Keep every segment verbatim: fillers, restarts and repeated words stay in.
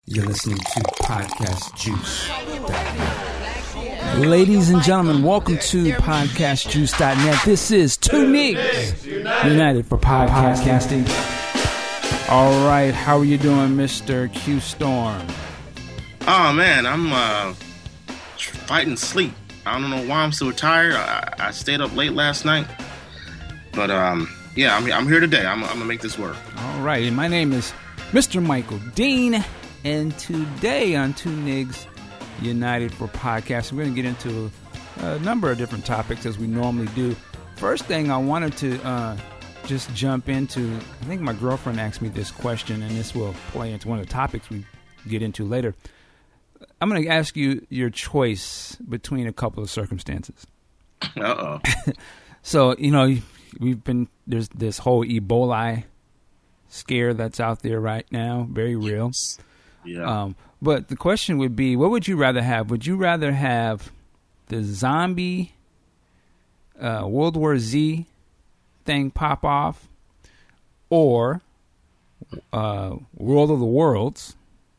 You're listening to Podcast Juice. Ladies and gentlemen, welcome to Podcast Juice dot net. This is Two Niggas United for Podcasting. All right, how are you doing, Mister Q Storm? Oh man, I'm uh, fighting sleep. I don't know why I'm so tired. I, I stayed up late last night, but um, yeah, I'm I'm here today. I'm, I'm gonna make this work. All right, and my name is Mister Michael Dean, and today on Two Niggas United for Podcasting, we're gonna get into a number of different topics as we normally do. First thing I wanted to uh, just jump into, I think my girlfriend asked me this question, and this will play into one of the topics we get into later. I'm going to ask you your choice between a couple of circumstances. Uh-oh. So, you know, we've been, there's this whole Ebola scare that's out there right now, very real. Yeah. Um, but the question would be, what would you rather have? Would you rather have the zombie uh, World War Z thing pop off, or uh, World of the Worlds?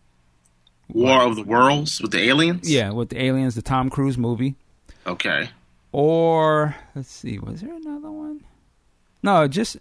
War of the Worlds with the aliens? Yeah, with the aliens, the Tom Cruise movie. Okay. Or, let's see, was there another one? No, just,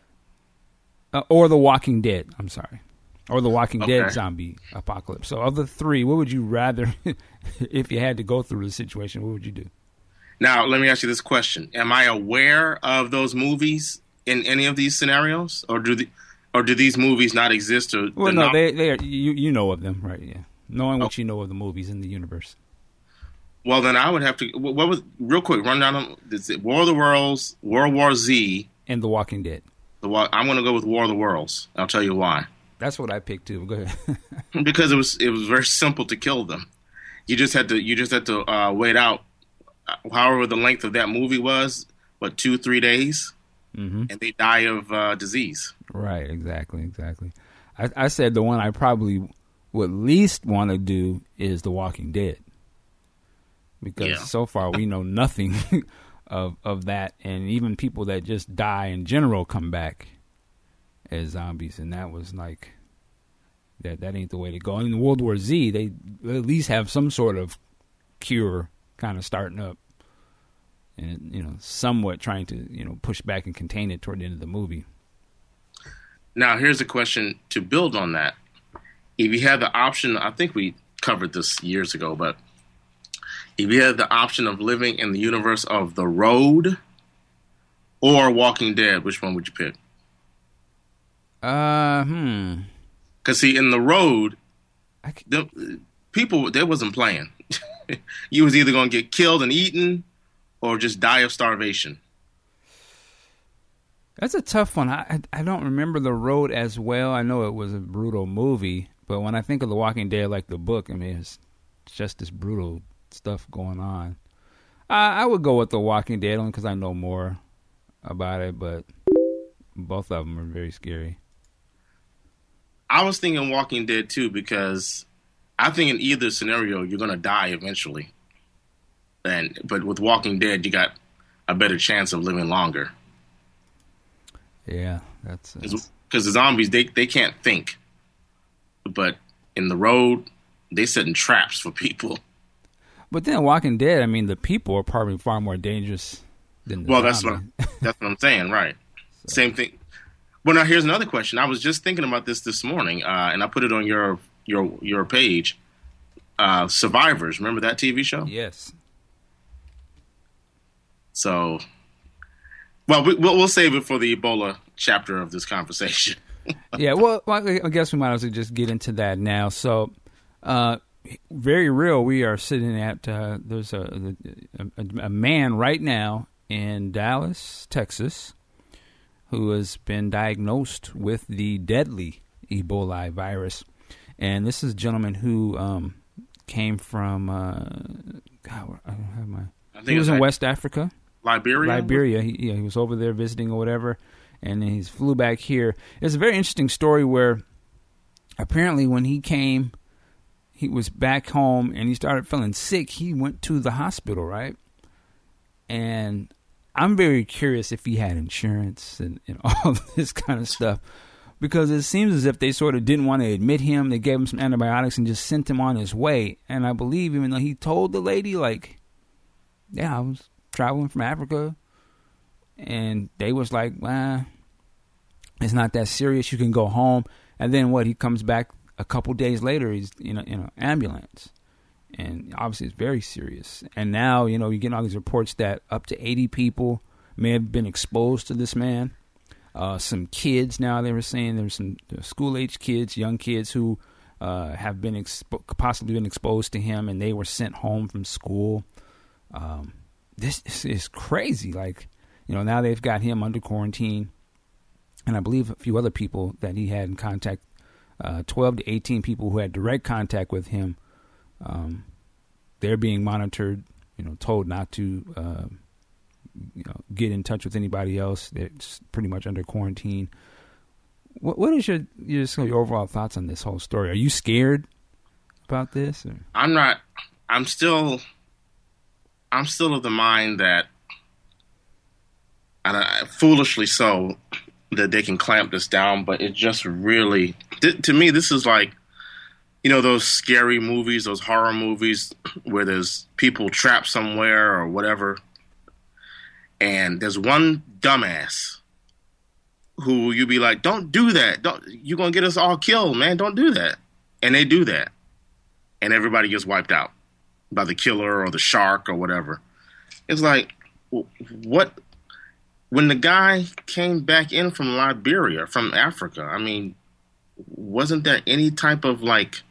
uh, or The Walking Dead, I'm sorry. Or The Walking Okay. Dead zombie apocalypse. So of the three, what would you rather, if you had to go through the situation, what would you do? Now, let me ask you this question. Am I aware of those movies in any of these scenarios? Or do the, or do these movies not exist? Or Well, no, not- they, they are, you, you know of them, right, yeah. Knowing what you know of the movies in the universe. Well, then I would have to, what was, real quick, run down, them- is it War of the Worlds, World War Z, And The Walking Dead. the Wa- I'm going to go with War of the Worlds. I'll tell you why. That's what I picked too. Go ahead. Because it was it was very simple to kill them. You just had to you just had to uh, wait out, uh, however the length of that movie was, what two three days, Mm-hmm. and they die of uh, disease. Right, exactly, exactly. I, I said the one I probably would least want to do is The Walking Dead, because Yeah. so far we know nothing of of that, and even people that just die in general come back as zombies, and that was like that that ain't the way to go. In World War Z, they at least have some sort of cure kind of starting up, and you know, somewhat trying to you know push back and contain it toward the end of the movie. Now, here's a question to build on that. If you had the option, I think we covered this years ago, but if you had the option of living in the universe of The Road or Walking Dead, which one would you pick? Uh, hmm. Because, see, in The Road, I c- the, people, they wasn't playing. You was either going to get killed and eaten or just die of starvation. That's a tough one. I, I I don't remember The Road as well. I know it was a brutal movie, but when I think of The Walking Dead, like the book, I mean, it's just this brutal stuff going on. I, I would go with The Walking Dead only because I know more about it, but both of them are very scary. I was thinking Walking Dead, too, because I think in either scenario, you're going to die eventually. And But with Walking Dead, you got a better chance of living longer. Yeah, that's... Uh, Because the zombies, they, they can't think. But in The Road, they setting traps for people. but then Walking Dead, I mean, the people are probably far more dangerous than the Well, that's what, zombie. that's what I'm saying, right. Same thing. Well, now here's another question. I was just thinking about this this morning, uh, and I put it on your your your page. Uh, Survivors, remember that T V show? Yes. So, well, we, we'll we'll save it for the Ebola chapter of this conversation. Yeah, well, well, I guess we might as well just get into that now. So, uh, very real, we are sitting at, uh, there's a, a, a man right now in Dallas, Texas, who has been diagnosed with the deadly Ebola virus. And this is a gentleman who um, came from, uh, God, I don't have my, I think he was it's in like West Africa. Liberia. Liberia. He, yeah, he was over there visiting or whatever, and then he flew back here. It's a very interesting story where apparently when he came, he was back home and he started feeling sick. He went to the hospital, right? And I'm very curious if he had insurance and, and all this kind of stuff. because it seems as if they sort of didn't want to admit him. They gave him some antibiotics and just sent him on his way. And I believe even though he told the lady, like, yeah, I was traveling from Africa, and they was like, well, it's not that serious. You can go home. And then what? He comes back a couple days later. He's in a, in an ambulance. And obviously it's very serious. And now, you know, you're getting all these reports that up to eighty people may have been exposed to this man. Uh, some kids now, they were saying there were some school-age kids, young kids who uh, have been expo- possibly been exposed to him, and they were sent home from school. Um, this is crazy. Like, you know, now they've got him under quarantine, and I believe a few other people that he had in contact, uh, twelve to eighteen people who had direct contact with him. Um, they're being monitored, you know, told not to, uh, you know, get in touch with anybody else. They're pretty much under quarantine. What, what is your, your, your overall thoughts on this whole story? Are you scared about this? Or? I'm not. I'm still. I'm still of the mind that, and I, foolishly so, that they can clamp this down. But it just really, th- to me, this is like, you know, those scary movies, those horror movies where there's people trapped somewhere or whatever. And there's one dumbass who you be like, don't do that. Don't, you're going to get us all killed, man. Don't do that. And they do that. And everybody gets wiped out by the killer or the shark or whatever. It's like, what? When the guy came back in from Liberia, from Africa, I mean, wasn't there any type of like,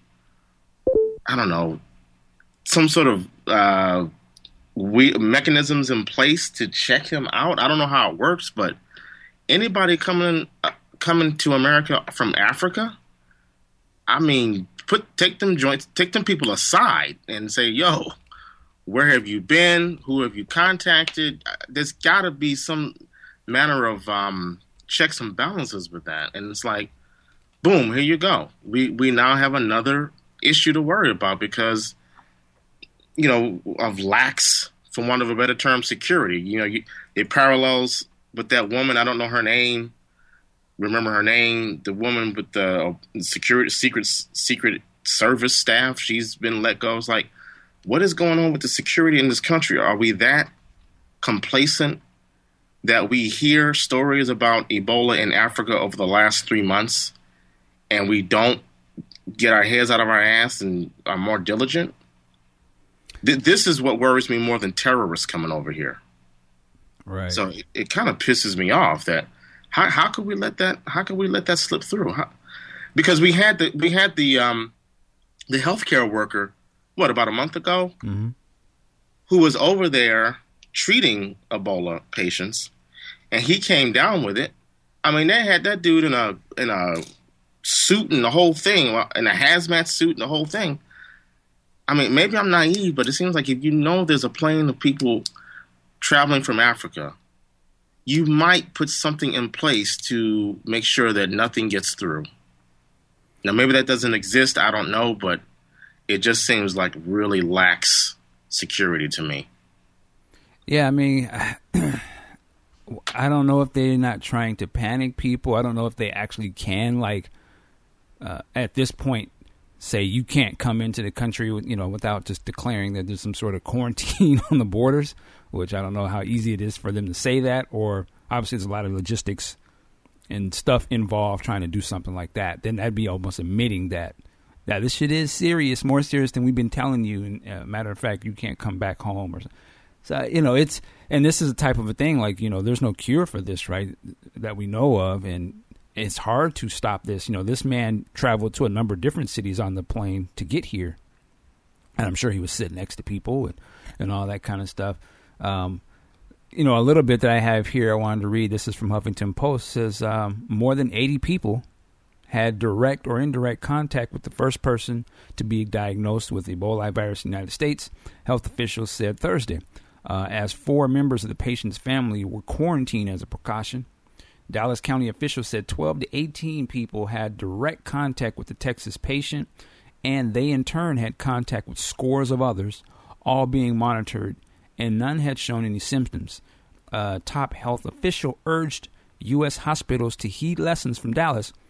I don't know, some sort of uh, we, mechanisms in place to check him out? I don't know how it works, but anybody coming uh, coming to America from Africa, I mean, put take them joints, take them people aside and say, "Yo, where have you been? Who have you contacted?" There's got to be some manner of um, checks and balances with that, and it's like, boom, here you go. We we now have another issue to worry about because, you know, of lax, for want of a better term, security. You know, you, it parallels with that woman. I don't know her name. Remember her name? The woman with the security, secret, secret service staff. She's been let go. It's like, what is going on with the security in this country? Are we that complacent that we hear stories about Ebola in Africa over the last three months and we don't get our heads out of our ass and are more diligent? Th- this is what worries me more than terrorists coming over here. Right. So it, it kind of pisses me off that how how could we let that how could we let that slip through? How, because we had the we had the um the healthcare worker what about a month ago mm-hmm. who was over there treating Ebola patients, and he came down with it. I mean, they had that dude in a in a suit and the whole thing, in a hazmat suit and the whole thing. I mean, maybe I'm naive, but it seems like if you know there's a plane of people traveling from Africa, you might put something in place to make sure that nothing gets through. Now, maybe that doesn't exist. I don't know, but it just seems like really lax security to me. Yeah, I mean, I don't know if they're not trying to panic people. I don't know if they actually can, like, uh, at this point, say you can't come into the country, with, you know, without just declaring that there's some sort of quarantine on the borders, which I don't know how easy it is for them to say that, or obviously there's a lot of logistics and stuff involved trying to do something like that. Then that'd be almost admitting that, that this shit is serious, more serious than we've been telling you. And uh, matter of fact, you can't come back home or something. So, you know, it's, and this is a type of a thing, like, you know, there's no cure for this, right, that we know of, and it's hard to stop this. You know, this man traveled to a number of different cities on the plane to get here, and I'm sure he was sitting next to people and, and all that kind of stuff. Um, you know, a little bit that I have here I wanted to read, this is from Huffington Post, says um, more than eighty people had direct or indirect contact with the first person to be diagnosed with Ebola virus in the United States, health officials said Thursday. Uh, as four members of the patient's family were quarantined as a precaution. Dallas County officials said twelve to eighteen people had direct contact with the Texas patient, and they in turn had contact with scores of others, all being monitored, and none had shown any symptoms. A top health official urged U S hospitals to heed lessons from Dallas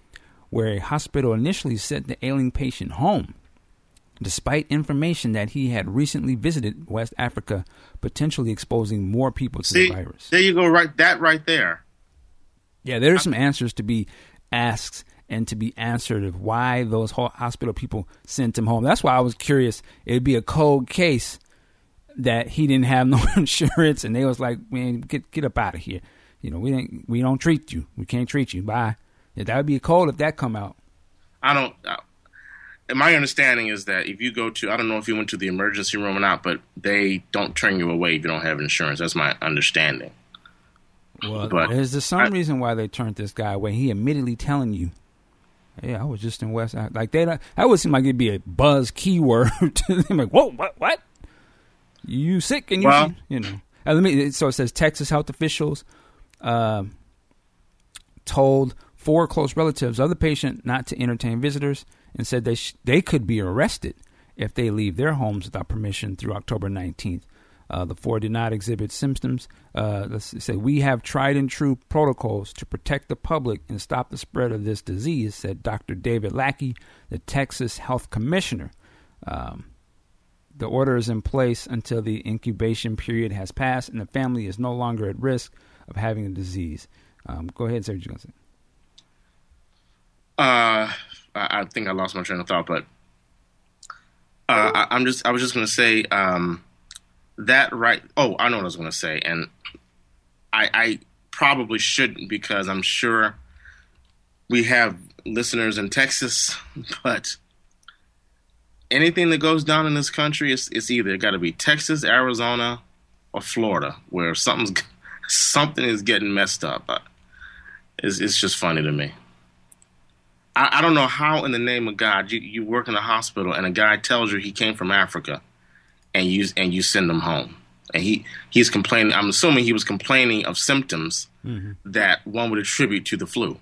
where a hospital initially sent the ailing patient home, despite information that he had recently visited West Africa, potentially exposing more people to See, the virus. There you go, right? That right there. Yeah, there's some answers to be asked and to be answered of why those hospital people sent him home. That's why I was curious. It'd be a cold case that he didn't have no insurance, and they was like, "Man, get get up out of here. You know, we ain't, we don't treat you. We can't treat you. Bye." Yeah, that would be cold if that come out. I don't. Uh, my understanding is that if you go to, I don't know if you went to the emergency room or not, but they don't turn you away if you don't have insurance. That's my understanding. Well, but there's just some I, reason why they turned this guy away. He immediately telling you, "Hey, I was just in West Africa." Like they, that would seem like it'd be a buzz keyword to them. Like, whoa, what, what? You sick and you, well, you know. Uh, let me. So it says Texas health officials uh, told four close relatives of the patient not to entertain visitors, and said they sh- they could be arrested if they leave their homes without permission through October nineteenth. Uh, the four did not exhibit symptoms. Uh, let's say we have tried and true protocols to protect the public and stop the spread of this disease, said Doctor David Lackey, the Texas Health Commissioner. Um, the order is in place until the incubation period has passed and the family is no longer at risk of having the disease. Um, go ahead and say what you're going to say. Uh, I, I think I lost my train of thought, but uh, I, I'm just I was just going to say. Um, That right. Oh, I know what I was going to say. And I, I probably shouldn't because I'm sure we have listeners in Texas. But anything that goes down in this country, it's, it's either got to be Texas, Arizona, or Florida, where something's something is getting messed up. It's, it's just funny to me. I, I don't know how in the name of God you, you work in a hospital and a guy tells you he came from Africa. And you and you send him home, and he he's complaining. I'm assuming he was complaining of symptoms mm-hmm. that one would attribute to the flu.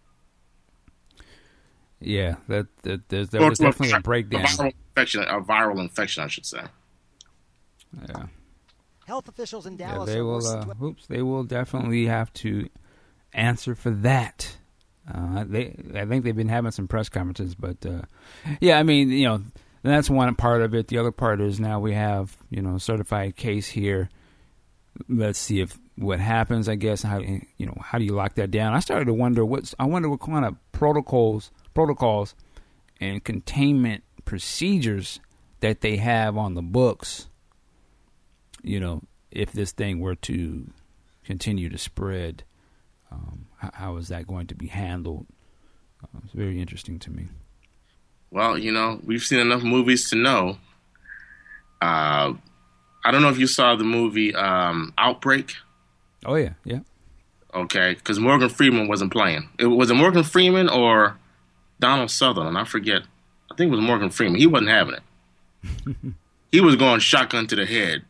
Yeah, that that there's there was definitely a breakdown. A viral infection, a viral infection, I should say. Yeah. Health officials in Dallas. Yeah, they will. Uh, oops, they will definitely have to answer for that. Uh, they, I think they've been having some press conferences, but uh, yeah, I mean, you know. And that's one part of it. The other part is now we have, you know, a certified case here. Let's see if what happens, I guess, how, you know, how do you lock that down? I started to wonder what's, I wonder what kind of protocols, protocols and containment procedures that they have on the books, you know, if this thing were to continue to spread, um, how, how is that going to be handled? Uh, it's very interesting to me. Well, you know, we've seen enough movies to know. Uh, I don't know if you saw the movie um, Outbreak. Oh, yeah, yeah. Okay, because Morgan Freeman wasn't playing. It, was it Morgan Freeman or Donald Sutherland? I forget. I think it was Morgan Freeman. He wasn't having it. He was going shotgun to the head,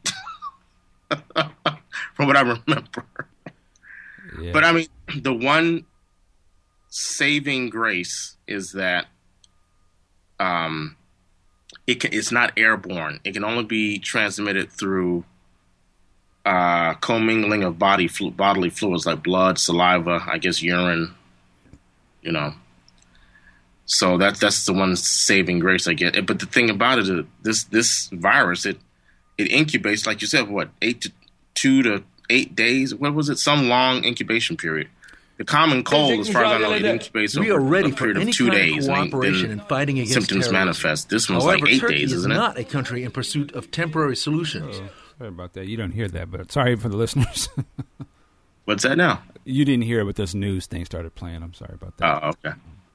from what I remember. Yeah. But, I mean, the one saving grace is that Um, it can, it's not airborne. It can only be transmitted through uh, commingling of body flu- bodily fluids like blood, saliva, I guess urine. You know, so that's that's the one saving grace I get. But the thing about it is, this this virus it it incubates, like you said, what eight to two to eight days. What was it? Some long incubation period. The common cold, as far as I know, it incubates over a period of two days, and then fighting against symptoms terrorism. manifest. This one's However, like eight Turkey days, is isn't it? not a country in pursuit of temporary solutions. Oh, sorry about that. You don't hear that, but sorry for the listeners. What's that now? You didn't hear it, but this news thing started playing. I'm sorry about that. Oh, okay.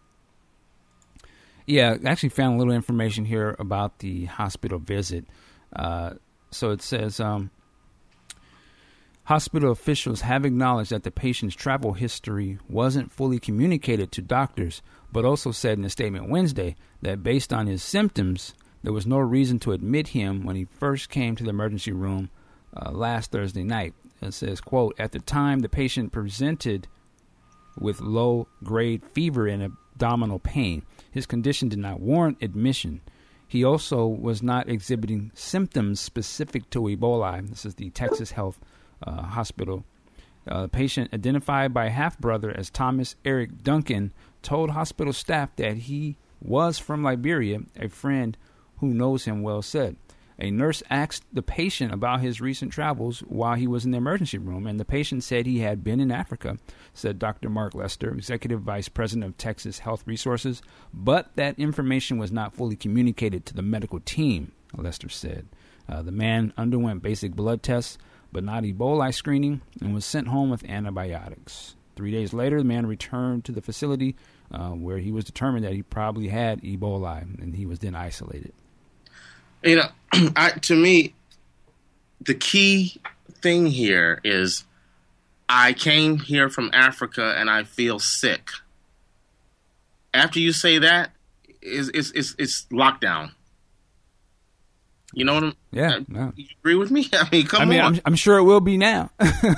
Yeah, I actually found a little information here about the hospital visit. Uh, so it says... Um, Hospital officials have acknowledged that the patient's travel history wasn't fully communicated to doctors, but also said in a statement Wednesday that based on his symptoms, there was no reason to admit him when he first came to the emergency room uh, last Thursday night. It says, quote, at the time, the patient presented with low-grade fever and abdominal pain. His condition did not warrant admission. He also was not exhibiting symptoms specific to Ebola. This is the Texas Health Uh, hospital Uh, the patient, identified by half-brother as Thomas Eric Duncan, told hospital staff that he was from Liberia. A friend who knows him well said. A nurse asked the patient about his recent travels while he was in the emergency room, and the patient said he had been in Africa, said Doctor Mark Lester, Executive Vice President of Texas Health Resources, but that information was not fully communicated to the medical team, Lester said. Uh, the man underwent basic blood tests, but not Ebola screening, and was sent home with antibiotics. Three days later, the man returned to the facility uh, where he was determined that he probably had Ebola, and he was then isolated. You know, I, to me, the key thing here is I came here from Africa and I feel sick. After you say that, it's, it's, it's, it's lockdown. You know what I'm Yeah. No. You agree with me? I mean, come I mean, on. I'm, I'm sure it will be now.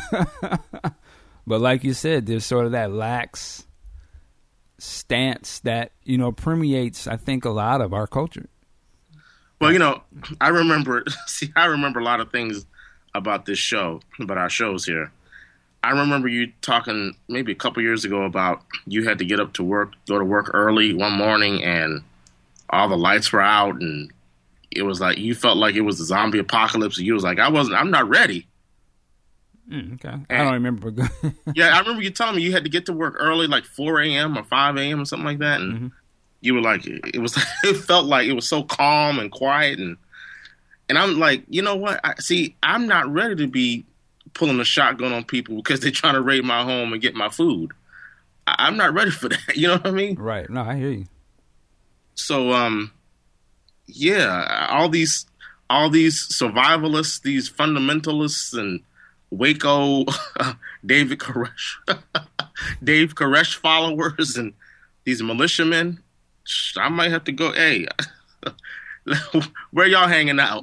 But like you said, there's sort of that lax stance that, you know, permeates, I think, a lot of our culture. Well, you know, I remember, see, I remember a lot of things about this show, about our shows here. I remember you talking maybe a couple years ago about you had to get up to work, go to work early one morning, and all the lights were out, and it was like you felt like it was a zombie apocalypse, and you was like, I wasn't, I'm not ready. Mm, okay. And, I don't remember. yeah, I remember you telling me you had to get to work early, like four a.m. or five a.m. or something like that, and mm-hmm. you were like, it was, it felt like it was so calm and quiet, and and I'm like, you know what? I, see, I'm not ready to be pulling a shotgun on people because they're trying to raid my home and get my food. I, I'm not ready for that. You know what I mean? Right. No, I hear you. So, um, yeah, all these, all these survivalists, these fundamentalists, and Waco, David Koresh, Dave Koresh followers, and these militiamen. I might have to go. Hey, where y'all hanging out?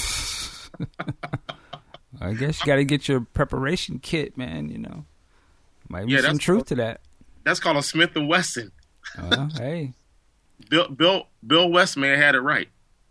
I guess you got to get your preparation kit, man. You know, might be yeah, some truth called, to that. That's called a Smith and Wesson. Uh, hey, Bill Bill Bill West may have had it right.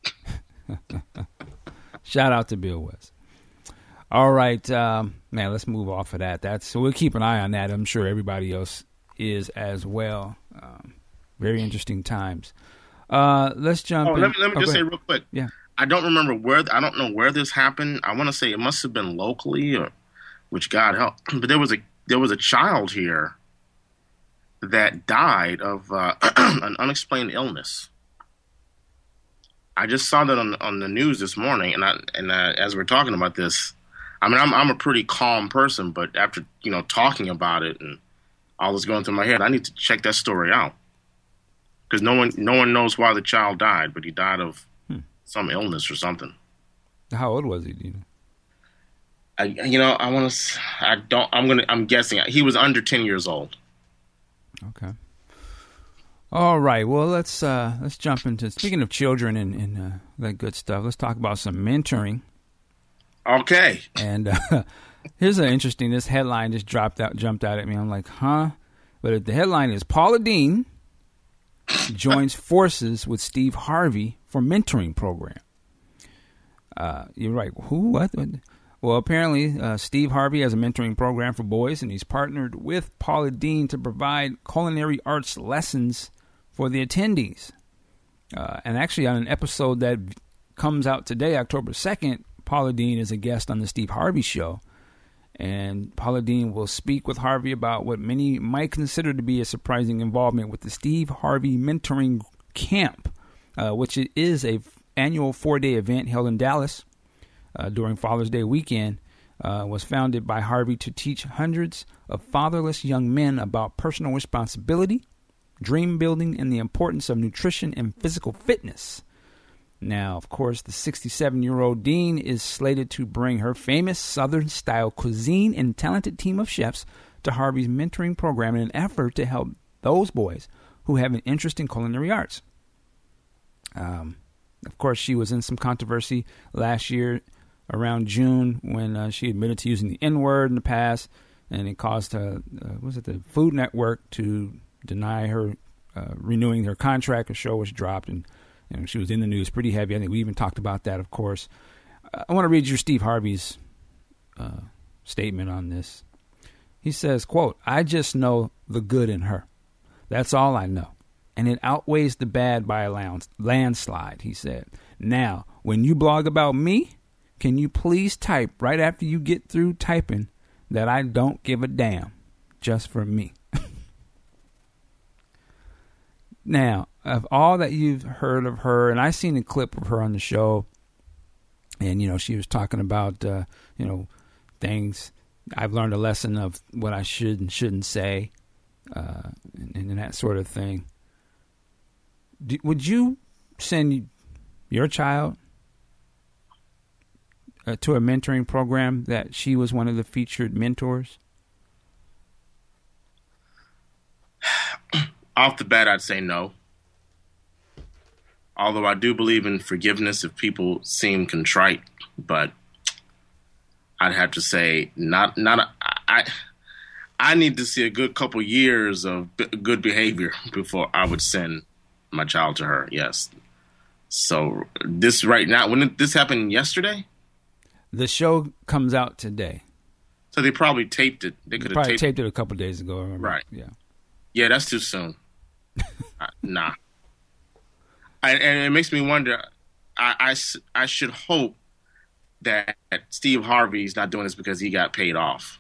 Shout out to Bill West. All right, um, man. Let's move off of that. That's so we'll keep an eye on that. I'm sure everybody else is as well. Um, very interesting times. Uh, let's jump. Oh, in. let me let me oh, just say real quick. Yeah. I don't remember where, I don't know where this happened. I want to say it must have been locally, or which God help. But there was a there was a child here that died of uh, an unexplained illness. I just saw that on on the news this morning, and I and uh, as we're talking about this, I mean, I'm I'm a pretty calm person, but after you know talking about it and all that's going through my head, I need to check that story out because no one no one knows why the child died, but he died of some illness or something. How old was he? Do you know? I, you know, I want to. I don't. I'm gonna. I'm guessing he was under ten years old. Okay. All right. Well, let's uh, let's jump into speaking of children and, and uh, that good stuff. Let's talk about some mentoring. Okay. And uh, here's an interesting. This headline just dropped out, jumped out at me. I'm like, huh? But the headline is Paula Deen joins forces with Steve Harvey for mentoring program. Uh, you're right. Who? What? Well, apparently, uh, Steve Harvey has a mentoring program for boys, and he's partnered with Paula Deen to provide culinary arts lessons for the attendees. Uh, and actually, on an episode that comes out today, October second, Paula Deen is a guest on the Steve Harvey Show. And Paula Deen will speak with Harvey about what many might consider to be a surprising involvement with the Steve Harvey Mentoring Camp, uh, which is a f- annual four-day event held in Dallas uh, during Father's Day weekend. Uh, was founded by Harvey to teach hundreds of fatherless young men about personal responsibility, dream building, and the importance of nutrition and physical fitness. Now, of course, the sixty-seven-year-old Deen is slated to bring her famous Southern-style cuisine and talented team of chefs to Harvey's mentoring program in an effort to help those boys who have an interest in culinary arts. Um, of course, she was in some controversy last year around June when uh, she admitted to using the N-word in the past, and it caused uh, uh, was it the Food Network to deny her uh, renewing her contract. Her show was dropped, and And she was in the news pretty heavy. I think we even talked about that, of course. I want to read you Steve Harvey's uh, statement on this. He says, quote, "I just know the good in her. That's all I know. And it outweighs the bad by a landslide," he said. "Now, when you blog about me, can you please type right after you get through typing that I don't give a damn, just for me." Now, of all that you've heard of her, and I seen a clip of her on the show, and, you know, she was talking about, uh, you know, things. I've learned a lesson of what I should and shouldn't say, uh, and, and that sort of thing. Do, would you send your child uh, to a mentoring program that she was one of the featured mentors? Off the bat, I'd say no. Although I do believe in forgiveness if people seem contrite, but I'd have to say not. Not I. I need to see a good couple years of b- good behavior before I would send my child to her. Yes. So this right now, when did this happened yesterday? The show comes out today. So they probably taped it. They could have probably taped, taped it a couple days ago. I remember. Right. Yeah. Yeah, that's too soon. uh, nah. I, and it makes me wonder. I, I, I should hope that Steve Harvey's not doing this because he got paid off.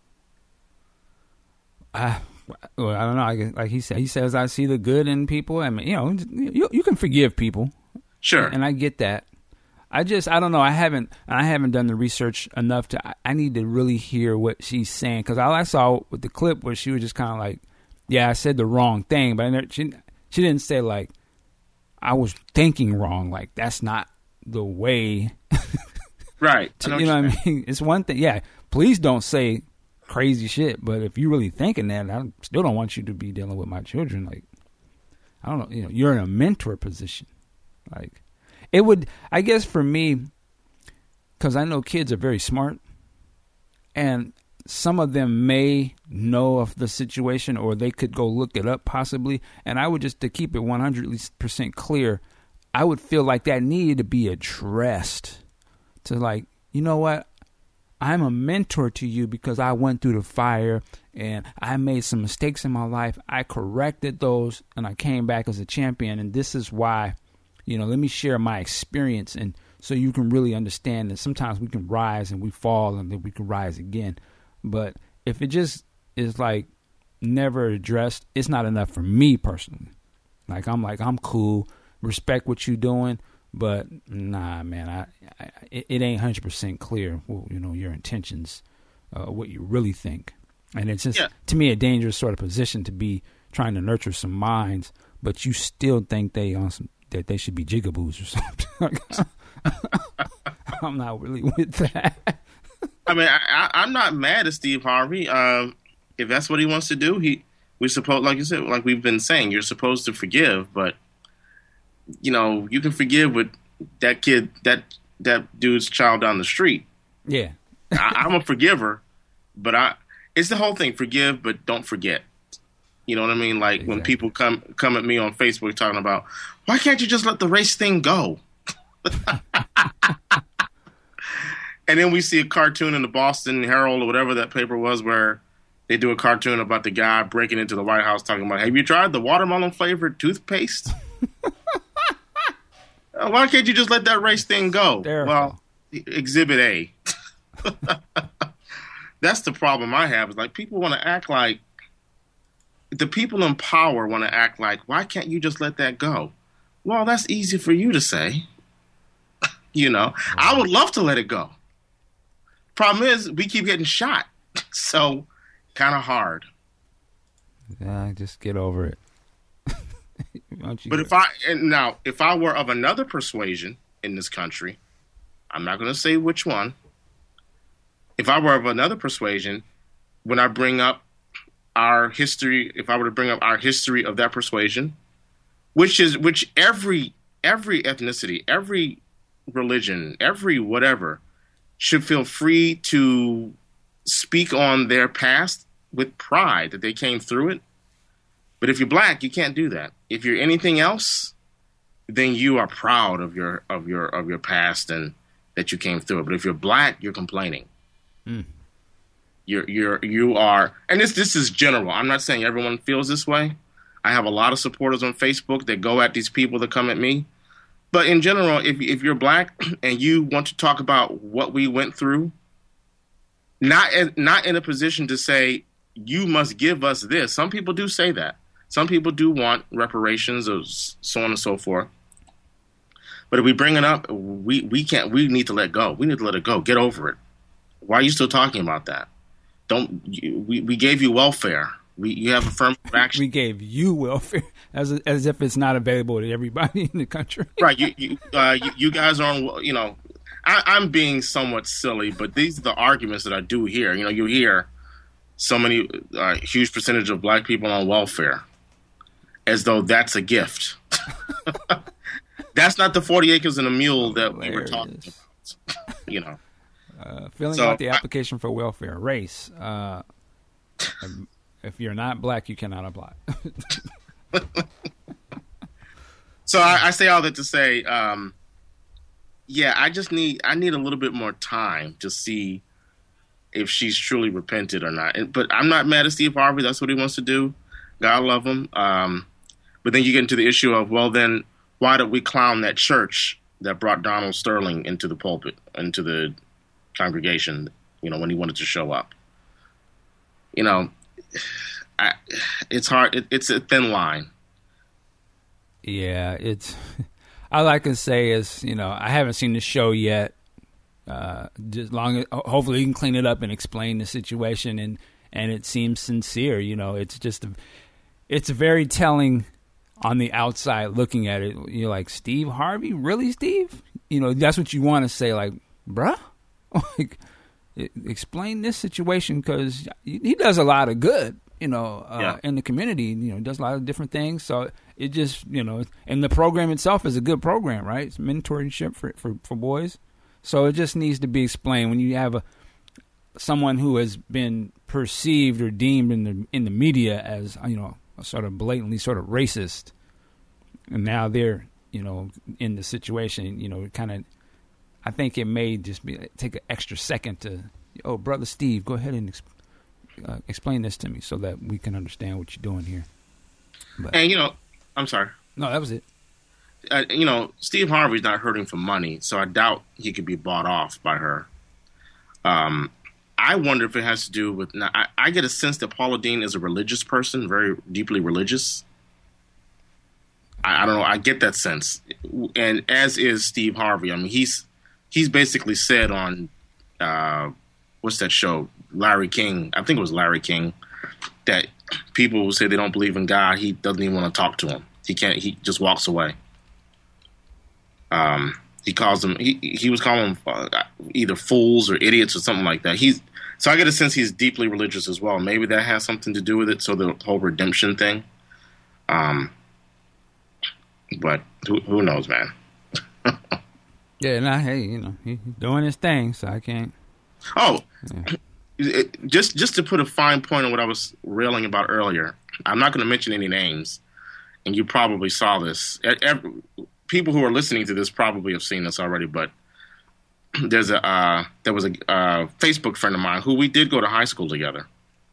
Uh, well, I don't know. I guess, like he said, he says, "I see the good in people." I mean, you know, you you can forgive people. Sure. And I get that. I just, I don't know. I haven't, I haven't done the research enough to. I, I need to really hear what she's saying, because all I saw with the clip was she was just kind of like, "Yeah, I said the wrong thing," but I never, she she didn't say like, "I was thinking wrong." Like, that's not the way. Right. to, you know what I mean? It's one thing. Yeah. Please don't say crazy shit. But if you're really thinking that, I still don't want you to be dealing with my children. Like, I don't know. You know, you're in a mentor position. Like, it would, I guess for me, because I know kids are very smart, and some of them may know of the situation, or they could go look it up possibly. And I would just, to keep it one hundred percent clear, I would feel like that needed to be addressed. To like, you know what? I'm a mentor to you because I went through the fire and I made some mistakes in my life. I corrected those and I came back as a champion. And this is why, you know, let me share my experience. And so you can really understand that sometimes we can rise and we fall and then we can rise again. But if it just is like never addressed, it's not enough for me personally. Like, I'm like, I'm cool, respect what you're doing. But nah, man, I, I it, it ain't one hundred percent clear, well, you know, your intentions, uh, what you really think. And it's just, yeah. to me, a dangerous sort of position to be trying to nurture some minds, but you still think they on some, that they should be jigaboos or something. I'm not really with that. I mean, I, I, I'm not mad at Steve Harvey. Um, if that's what he wants to do, he we supposed, like you said, like we've been saying, you're supposed to forgive, but you know, you can forgive with that kid, that that dude's child down the street. Yeah. I, I'm a forgiver, but I it's the whole thing, forgive, but don't forget. You know what I mean? Like, exactly. When people come come at me on Facebook talking about, why can't you just let the race thing go? And then we see a cartoon in the Boston Herald or whatever that paper was where they do a cartoon about the guy breaking into the White House talking about, have you tried the watermelon flavored toothpaste? Why can't you just let that race thing go? Terrible. Well, Exhibit A. That's the problem I have. Is like, people want to act like, the people in power want to act like, why can't you just let that go? Well, that's easy for you to say. You know, wow. I would love to let it go. Problem is, we keep getting shot. So, kind of hard. Yeah, just get over it. But if I and now if I were of another persuasion in this country, I'm not going to say which one. If I were of another persuasion, when I bring up our history, if I were to bring up our history of that persuasion, which is which every every ethnicity, every religion, every whatever should feel free to speak on their past with pride that they came through it. But if you're black, you can't do that. If you're anything else, then you are proud of your of your of your past and that you came through it. But if you're black, you're complaining. Mm. You're you're you are, and this this is general. I'm not saying everyone feels this way. I have a lot of supporters on Facebook that go at these people that come at me. But in general, if if you're black and you want to talk about what we went through, not in, not in a position to say you must give us this. Some people do say that. Some people do want reparations or so on and so forth. But if we bring it up, we we can't. We need to let go. We need to let it go. Get over it. Why are you still talking about that? Don't we, we gave you welfare. We you have affirmative action. We gave you welfare as as if it's not available to everybody in the country. Right. You you, uh, you you guys are on. You know, I, I'm being somewhat silly, but these are the arguments that I do hear. You know, you hear so many uh, huge percentage of black people on welfare, as though that's a gift. That's not the forty acres and a mule that Hilarious. we were talking about. You know. Uh, filling so, out the application I, for welfare. Race. Uh, if you're not black, you cannot apply. So I, I say all that to say, um, yeah, I just need I need a little bit more time to see if she's truly repented or not. And, but I'm not mad at Steve Harvey. That's what he wants to do. God love him. Um, but then you get into the issue of, well, then why did we clown that church that brought Donald Sterling into the pulpit, into the congregation, you know, when he wanted to show up? You know, I, it's hard. It, it's a thin line. Yeah, it's. All I can say is, you know, I haven't seen the show yet. Uh, just long, hopefully, you can clean it up and explain the situation, and, and it seems sincere. You know, it's just, a, it's very telling on the outside looking at it. You're like, Steve Harvey, really, Steve? You know, that's what you want to say, like, bruh. Like, explain this situation, because he does a lot of good, you know, uh, yeah. in the community. You know, he does a lot of different things. So it just, you know, and the program itself is a good program, right? It's mentorship for, for, for boys. So it just needs to be explained when you have a someone who has been perceived or deemed in the in the media as, you know, sort of blatantly sort of racist, and now they're, you know, in the situation, you know, kind of. I think it may just be take an extra second to, oh, Brother Steve, go ahead and exp- uh, explain this to me so that we can understand what you're doing here. But, and, you know, I'm sorry. No, that was it. Uh, you know, Steve Harvey's not hurting for money, so I doubt he could be bought off by her. Um, I wonder if it has to do with, now, I, I get a sense that Paula Deen is a religious person, very deeply religious. I, I don't know. I get that sense. And as is Steve Harvey. I mean, he's, He's basically said on, uh, what's that show, Larry King, I think it was Larry King, that people who say they don't believe in God, he doesn't even want to talk to them. He can't, he just walks away. Um, he calls them, he, he was calling them uh, either fools or idiots or something like that. He's, so I get a sense he's deeply religious as well. Maybe that has something to do with it. So the whole redemption thing. Um, but who, who knows, man? Yeah, nah, hey, you know, he's doing his thing, so I can't. Oh, yeah. it, just just to put a fine point on what I was railing about earlier, I'm not going to mention any names, and you probably saw this. Every, people who are listening to this probably have seen this already, but there's a uh, there was a uh, Facebook friend of mine who we did go to high school together,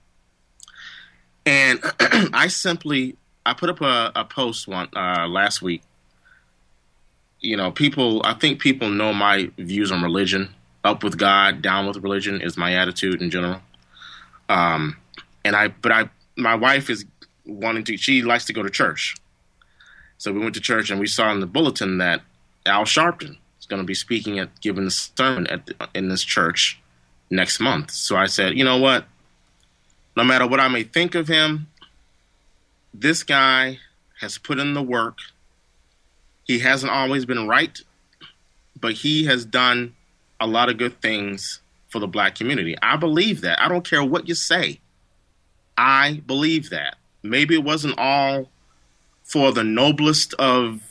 and I simply I put up a, a post one uh, last week. You know, people, I think people know my views on religion. Up with God, down with religion is my attitude in general. Um, and I, but I, my wife is wanting to, she likes to go to church. So we went to church and we saw in the bulletin that Al Sharpton is going to be speaking at, giving a sermon at the, in this church next month. So I said, you know what? No matter what I may think of him, this guy has put in the work. He hasn't always been right, but he has done a lot of good things for the black community. I believe that. I don't care what you say. I believe that. Maybe it wasn't all for the noblest of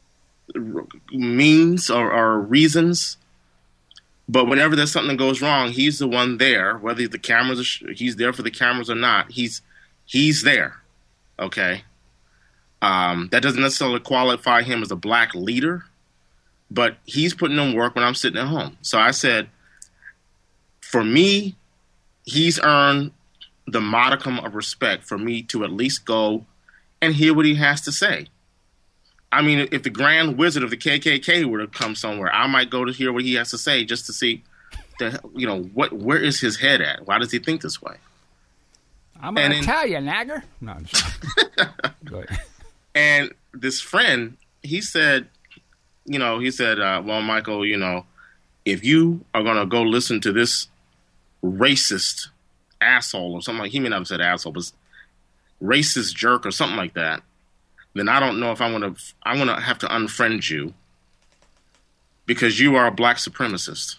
means or, or reasons, but whenever there's something that goes wrong, he's the one there. Whether the cameras, are, he's there for the cameras or not, he's he's there. Okay. Um, that doesn't necessarily qualify him as a black leader, but he's putting in work when I'm sitting at home. So I said, for me, he's earned the modicum of respect for me to at least go and hear what he has to say. I mean, if the Grand Wizard of the K K K were to come somewhere, I might go to hear what he has to say just to see, the you know, what where is his head at? Why does he think this way? I'm going to tell you, nagger. No, I'm just go ahead. And this friend, he said, you know, he said, uh, well, Michael, you know, if you are going to go listen to this racist asshole or something like, he may not have said asshole, but racist jerk or something like that, then I don't know if I'm going to, I'm going to have to unfriend you because you are a black supremacist.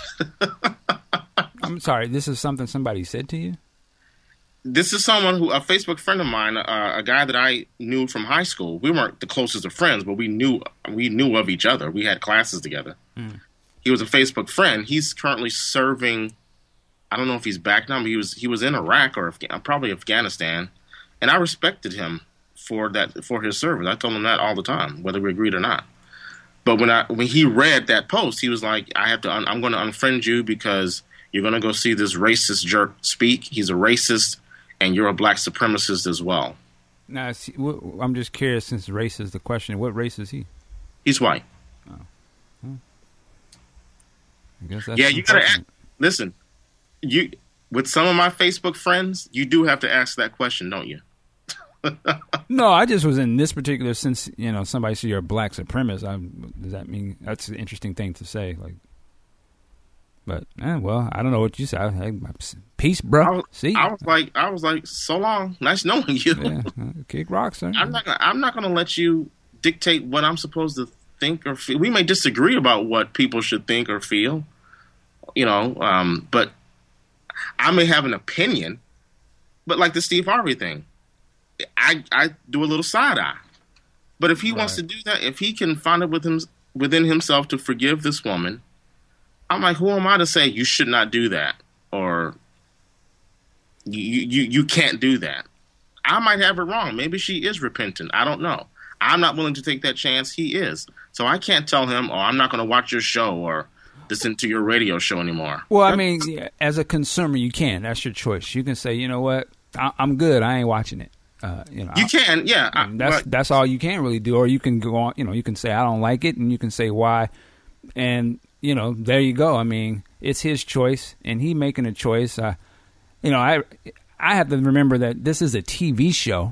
I'm sorry, this is something somebody said to you? This is someone who, a Facebook friend of mine, uh, a guy that I knew from high school. We weren't the closest of friends, but we knew we knew of each other. We had classes together. Mm. He was a Facebook friend. He's currently serving. I don't know if he's back now, but he was he was in Iraq or Afga- probably Afghanistan, and I respected him for that for his service. I told him that all the time, whether we agreed or not. But when I when he read that post, he was like, "I have to. Un- I'm going to unfriend you because you're going to go see this racist jerk speak. He's a racist." And you're a black supremacist as well. Now, see, I'm just curious, since race is the question, what race is he? He's white. Oh. Hmm. I guess that's yeah, you gotta ask, listen. You with some of my Facebook friends, you do have to ask that question, don't you? No, I just was in this particular sense. You know, somebody said you're a black supremacist. I'm, does that mean that's an interesting thing to say? Like. But eh, well, I don't know what you said. Hey, peace, bro. I was, See, I was like, I was like, so long, nice knowing you. Yeah, kick rocks, sir. I'm not, gonna, I'm not going to let you dictate what I'm supposed to think or feel. We may disagree about what people should think or feel, you know. Um, but I may have an opinion. But like the Steve Harvey thing, I I do a little side eye. But if he right. wants to do that, if he can find it with him within himself to forgive this woman. I'm like, who am I to say you should not do that or you you you can't do that? I might have it wrong. Maybe she is repentant. I don't know. I'm not willing to take that chance. He is. So I can't tell him, oh, I'm not going to watch your show or listen to your radio show anymore. Well, I mean, as a consumer, you can. That's your choice. You can say, you know what, I- I'm good. I ain't watching it. Uh, you know, you can, yeah. I, that's but, that's all you can really do. Or you can go on. You know, you can say I don't like it, and you can say why, and. You know, there you go. I mean, it's his choice, and he making a choice. Uh, you know, I I have to remember that this is a T V show,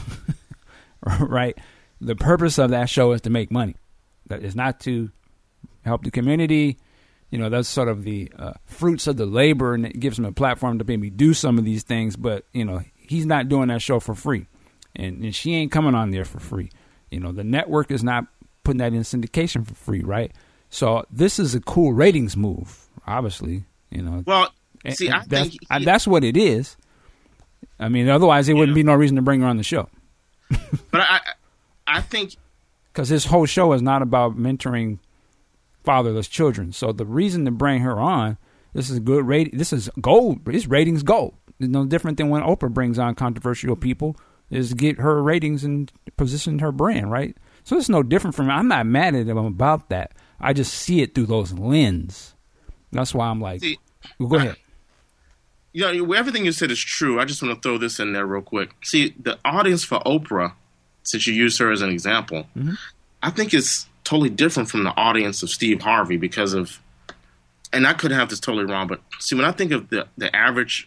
right? The purpose of that show is to make money. That is not to help the community. You know, that's sort of the uh, fruits of the labor, and it gives him a platform to maybe do some of these things. But, you know, he's not doing that show for free, and, and she ain't coming on there for free. You know, the network is not putting that in syndication for free, right? So this is a cool ratings move, obviously. You know, well, see, I that's, think I, that's what it is. I mean, otherwise there yeah. wouldn't be no reason to bring her on the show. But I, I think because this whole show is not about mentoring fatherless children. So the reason to bring her on, this is good rating. This is gold. This ratings gold. It's no different than when Oprah brings on controversial people. Is to get her ratings and position her brand right. So it's no different from. I'm not mad at them about that. I just see it through those lens. That's why I'm like, see, well, go ahead. You know, everything you said is true. I just want to throw this in there real quick. See, the audience for Oprah, since you used her as an example, mm-hmm. I think it's totally different from the audience of Steve Harvey because of, and I could have this totally wrong, but see, when I think of the, the average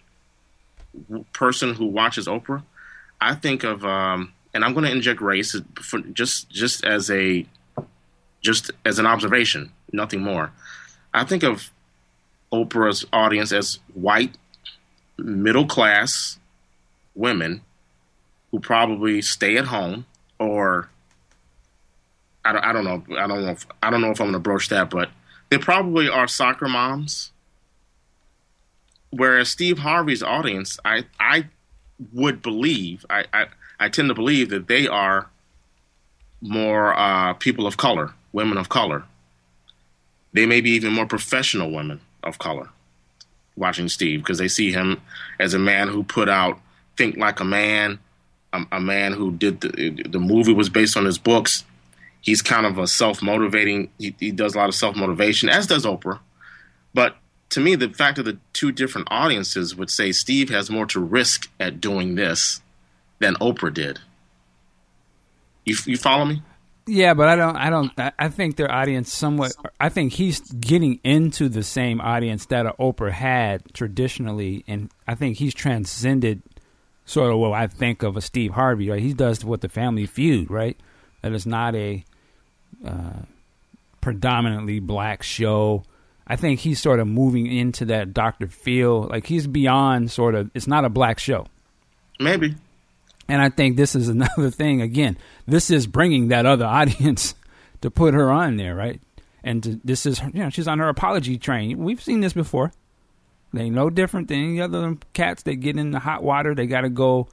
person who watches Oprah, I think of, um, and I'm going to inject race for just just as a just as an observation, nothing more. I think of Oprah's audience as white, middle class women who probably stay at home, or I don't, I don't know, I don't know, if, I don't know if I'm going to broach that, but they probably are soccer moms. Whereas Steve Harvey's audience, I I would believe, I I, I tend to believe that they are more uh, people of color. Women of color. They may be even more professional women of color watching Steve because they see him as a man who put out Think Like a Man, a, a man who did the, the movie was based on his books. He's kind of a self-motivating. He, he does a lot of self-motivation, as does Oprah. But to me, the fact of the two different audiences would say Steve has more to risk at doing this than Oprah did. You you follow me? Yeah, but I don't. I don't. I think their audience somewhat. I think he's getting into the same audience that Oprah had traditionally, and I think he's transcended sort of what I think of a Steve Harvey. Right? He does what the Family Feud, right? That is not a uh, predominantly black show. I think he's sort of moving into that Doctor Phil. Like he's beyond sort of. It's not a black show. Maybe. And I think this is another thing. Again, this is bringing that other audience to put her on there, right? And to, this is, you know, she's on her apology train. We've seen this before. They ain't no different than any other cats. They get in the hot water. They got to go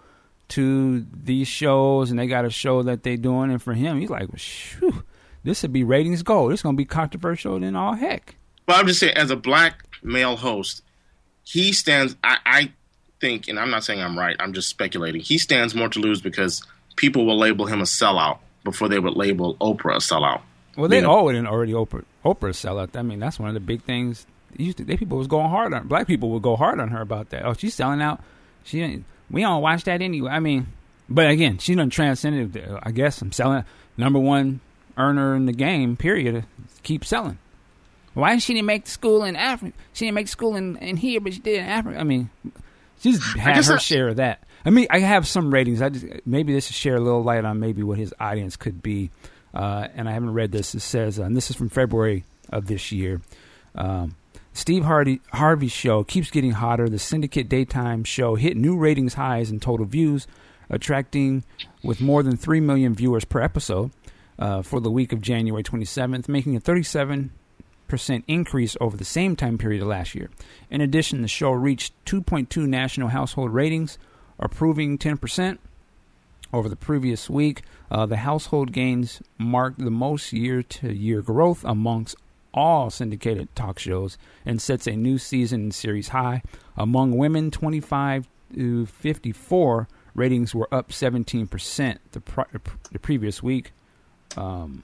to these shows, and they got to show that they're doing it for him. He's like, shoo, this would be ratings gold. It's going to be controversial than all heck. Well, I'm just saying, as a black male host, he stands, I, I think, and I'm not saying I'm right, I'm just speculating, he stands more to lose because people will label him a sellout before they would label Oprah a sellout. Well, they know already already Oprah Oprah a sellout. I mean, that's one of the big things. Used to, they people was going hard on black people would go hard on her about that. Oh, she's selling out. She ain't, we don't watch that anyway. I mean, but again, she done transcended. I guess I'm selling number one earner in the game. Period. Keep selling. Why didn't she didn't make school in Africa? She didn't make school in, in here, but she did in Africa. I mean. She's had her I, share of that. I mean, I have some ratings. I just maybe this will share a little light on maybe what his audience could be. Uh, and I haven't read this. It says, uh, and this is from February of this year. Um, Steve Harvey Harvey's show keeps getting hotter. The syndicate daytime show hit new ratings highs in total views, attracting with more than three million viewers per episode uh, for the week of January twenty-seventh, making a thirty-seven percent increase over the same time period of last year. In addition, the show reached two point two national household ratings, improving ten percent over the previous week. Uh, the household gains marked the most year-to-year growth amongst all syndicated talk shows and sets a new season and series high. Among women twenty-five to fifty-four, ratings were up seventeen percent the, pre- the previous week. Um,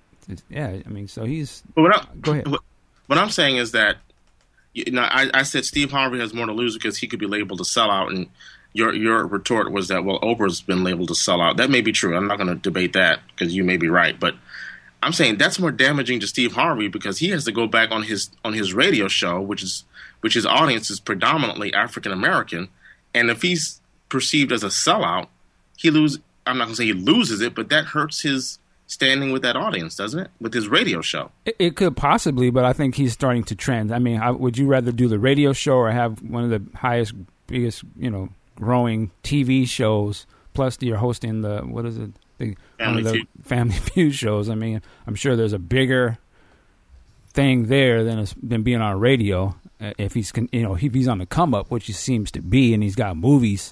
Yeah, I mean, so he's. But what I, go ahead. What, what I'm saying is that, you know, I, I said Steve Harvey has more to lose because he could be labeled a sellout, and your your retort was that, well, Oprah's been labeled a sellout. That may be true. I'm not going to debate that because you may be right, but I'm saying that's more damaging to Steve Harvey because he has to go back on his on his radio show, which is which his audience is predominantly African American, and if he's perceived as a sellout, he lose. I'm not going to say he loses it, but that hurts his standing with that audience, doesn't it? With his radio show. It, it could possibly, but I think he's starting to trend. I mean, I, would you rather do the radio show or have one of the highest, biggest, you know, growing T V shows, plus you're hosting the, what is it? The, one of the Feud. Family Feud shows. I mean, I'm sure there's a bigger thing there than, a, than being on radio. Uh, if he's, you know, if he's on the come up, which he seems to be, and he's got movies,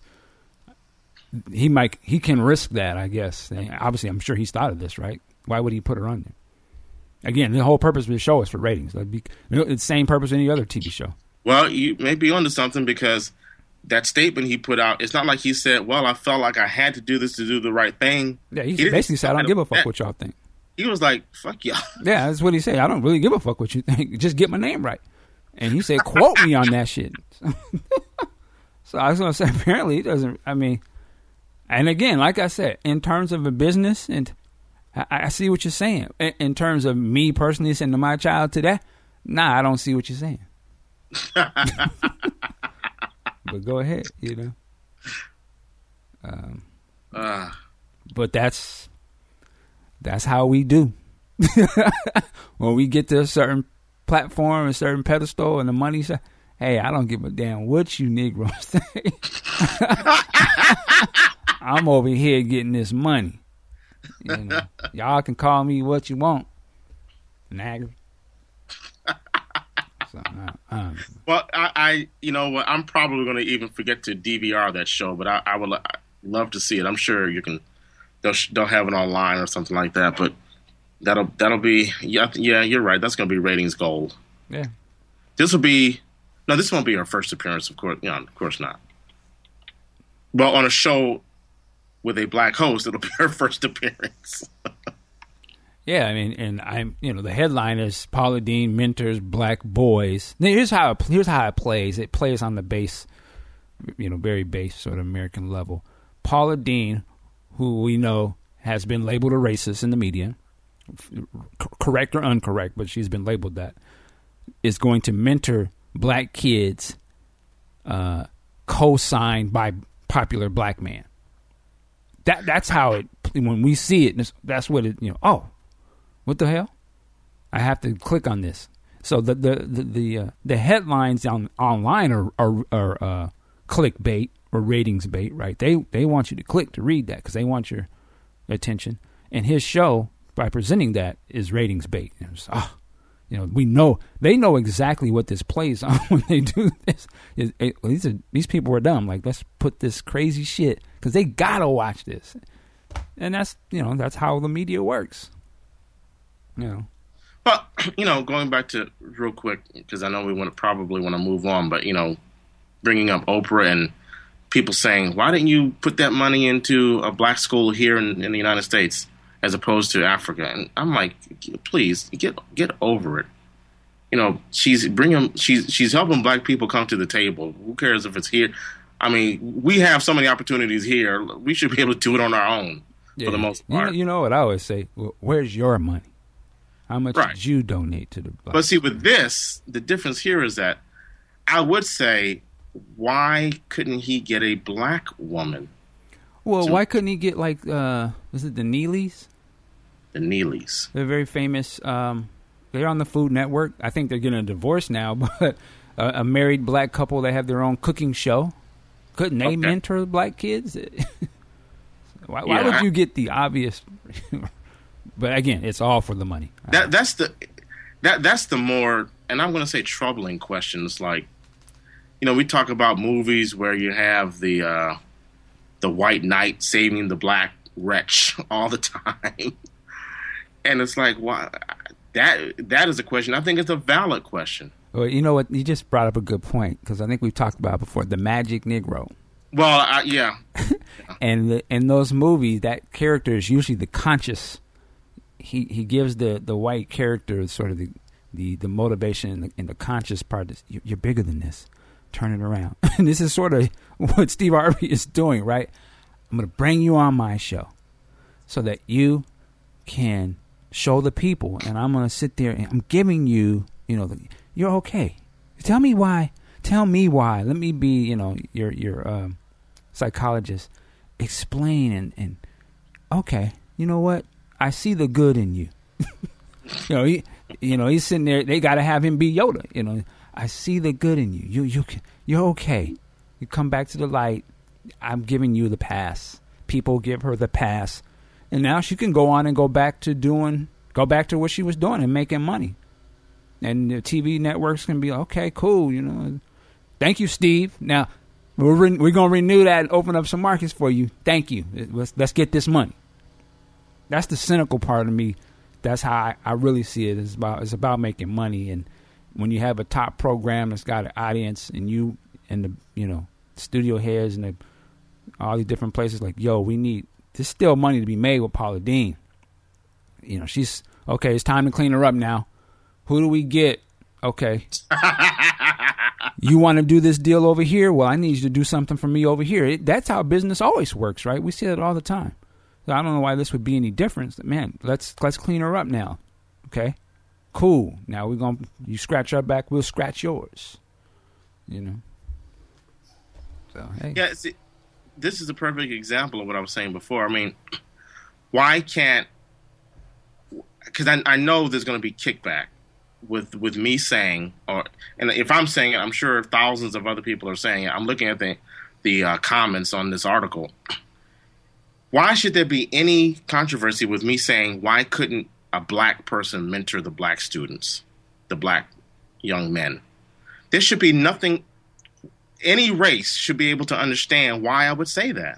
He might. He can risk that, I guess. And obviously, I'm sure he's thought of this, right? Why would he put her on there? Again, the whole purpose of the show is for ratings. It'd be, it's the same purpose of any other T V show. Well, you may be onto something because that statement he put out, it's not like he said, well, I felt like I had to do this to do the right thing. Yeah, he, he basically said, I don't give a fuck that. what y'all think. He was like, fuck y'all. Yeah, that's what he said. I don't really give a fuck what you think. Just get my name right. And he said, quote me on that shit. So I was going to say, apparently he doesn't, I mean... And again, like I said, in terms of a business, and I, I see what you're saying. In, in terms of me personally sending my child to that, nah, I don't see what you're saying. But go ahead, you know. Um, uh. But that's that's how we do. When we get to a certain platform, a certain pedestal, and the money, hey, I don't give a damn what you Negroes think. I'm over here getting this money. You know, y'all can call me what you want, nagger. So, I, I well, I, I, you know what? I'm probably going to even forget to D V R that show, but I, I would I'd love to see it. I'm sure you can. They'll they'll have it online or something like that. But that'll that'll be yeah yeah you're right. That's going to be ratings gold. Yeah. This will be no. This won't be our first appearance, of course. Yeah, of course not. Well, on a show with a black host, it'll be her first appearance. Yeah, I mean, and I'm, you know, the headline is Paula Deen mentors black boys. Now, here's how it, here's how it plays. It plays on the base, you know, very base sort of American level. Paula Deen, who we know has been labeled a racist in the media, c- correct or incorrect, but she's been labeled that, is going to mentor black kids, uh, co-signed by popular black man. That that's how it. When we see it, that's what it. You know, oh. What the hell? I have to click on this. So the the the the, uh, the headlines on online are are, are uh, clickbait or ratings bait, right? They they want you to click to read that because they want your attention. And his show, by presenting that, is ratings bait. You know, just, oh, you know, we know they know exactly what this plays on when they do this. It, it, these are, these people are dumb. Like, let's put this crazy shit because they gotta watch this, and that's you know that's how the media works. You know. But, you know, going back to real quick, because I know we want to probably want to move on, but, you know, bringing up Oprah and people saying, why didn't you put that money into a black school here in, in the United States as opposed to Africa? And I'm like, please, get get over it. You know, she's bringing, she's she's helping black people come to the table. Who cares if it's here? I mean, we have so many opportunities here. We should be able to do it on our own yeah. for the most part. You know, you know what I always say? Well, where's your money? How much right. did you donate to the black But see, with this, the difference here is that I would say, why couldn't he get a black woman? Well, to, why couldn't he get, like, uh, was it the Neelys? The Neelys. They're very famous. Um, they're on the Food Network. I think they're getting a divorce now, but a, a married black couple that have their own cooking show. Couldn't they okay. mentor the black kids? why, why yeah, would I, you get the obvious... But again, it's all for the money. That that's the that that's the more, and I'm going to say troubling questions. Like, you know, we talk about movies where you have the uh, the white knight saving the black wretch all the time, and it's like, why? That that is a question. I think it's a valid question. Well, you know what? You just brought up a good point because I think we've talked about it before the magic Negro. Well, I, yeah, and the, in those movies, that character is usually the conscious. He he gives the, the white character sort of the the, the motivation and the, and the conscious part. Is, you're, you're bigger than this. Turn it around. And this is sort of what Steve Harvey is doing, right? I'm going to bring you on my show so that you can show the people. And I'm going to sit there and I'm giving you, you know, the, you're okay. Tell me why. Tell me why. Let me be, you know, your your um, psychologist. Explain and, and okay, you know what? I see the good in you. you know, he, you know, he's sitting there. They got to have him be Yoda. You know, I see the good in you. You, you, you're okay. You come back to the light. I'm giving you the pass. People give her the pass, and now she can go on and go back to doing, go back to what she was doing and making money. And the T V networks can be okay, cool. You know, thank you, Steve. Now we're re- we're gonna renew that and open up some markets for you. Thank you. Let's let's get this money. That's the cynical part of me. That's how I, I really see it. It's about it's about making money, and when you have a top program that's got an audience, and you and the you know studio heads and the, all these different places like, yo, we need there's still money to be made with Paula Deen. You know, she's okay. It's time to clean her up now. Who do we get? Okay, you want to do this deal over here? Well, I need you to do something for me over here. It, that's how business always works, right? We see it all the time. I don't know why this would be any different. Man, let's let's clean her up now. Okay? Cool. Now we're going to, you scratch our back, we'll scratch yours. You know? So, hey. Yeah, see, this is a perfect example of what I was saying before. I mean, why can't, because I, I know there's going to be kickback with with me saying, or and if I'm saying it, I'm sure thousands of other people are saying it. I'm looking at the, the uh, comments on this article. Why should there be any controversy with me saying, why couldn't a black person mentor the black students, the black young men? There should be nothing, any race should be able to understand why I would say that.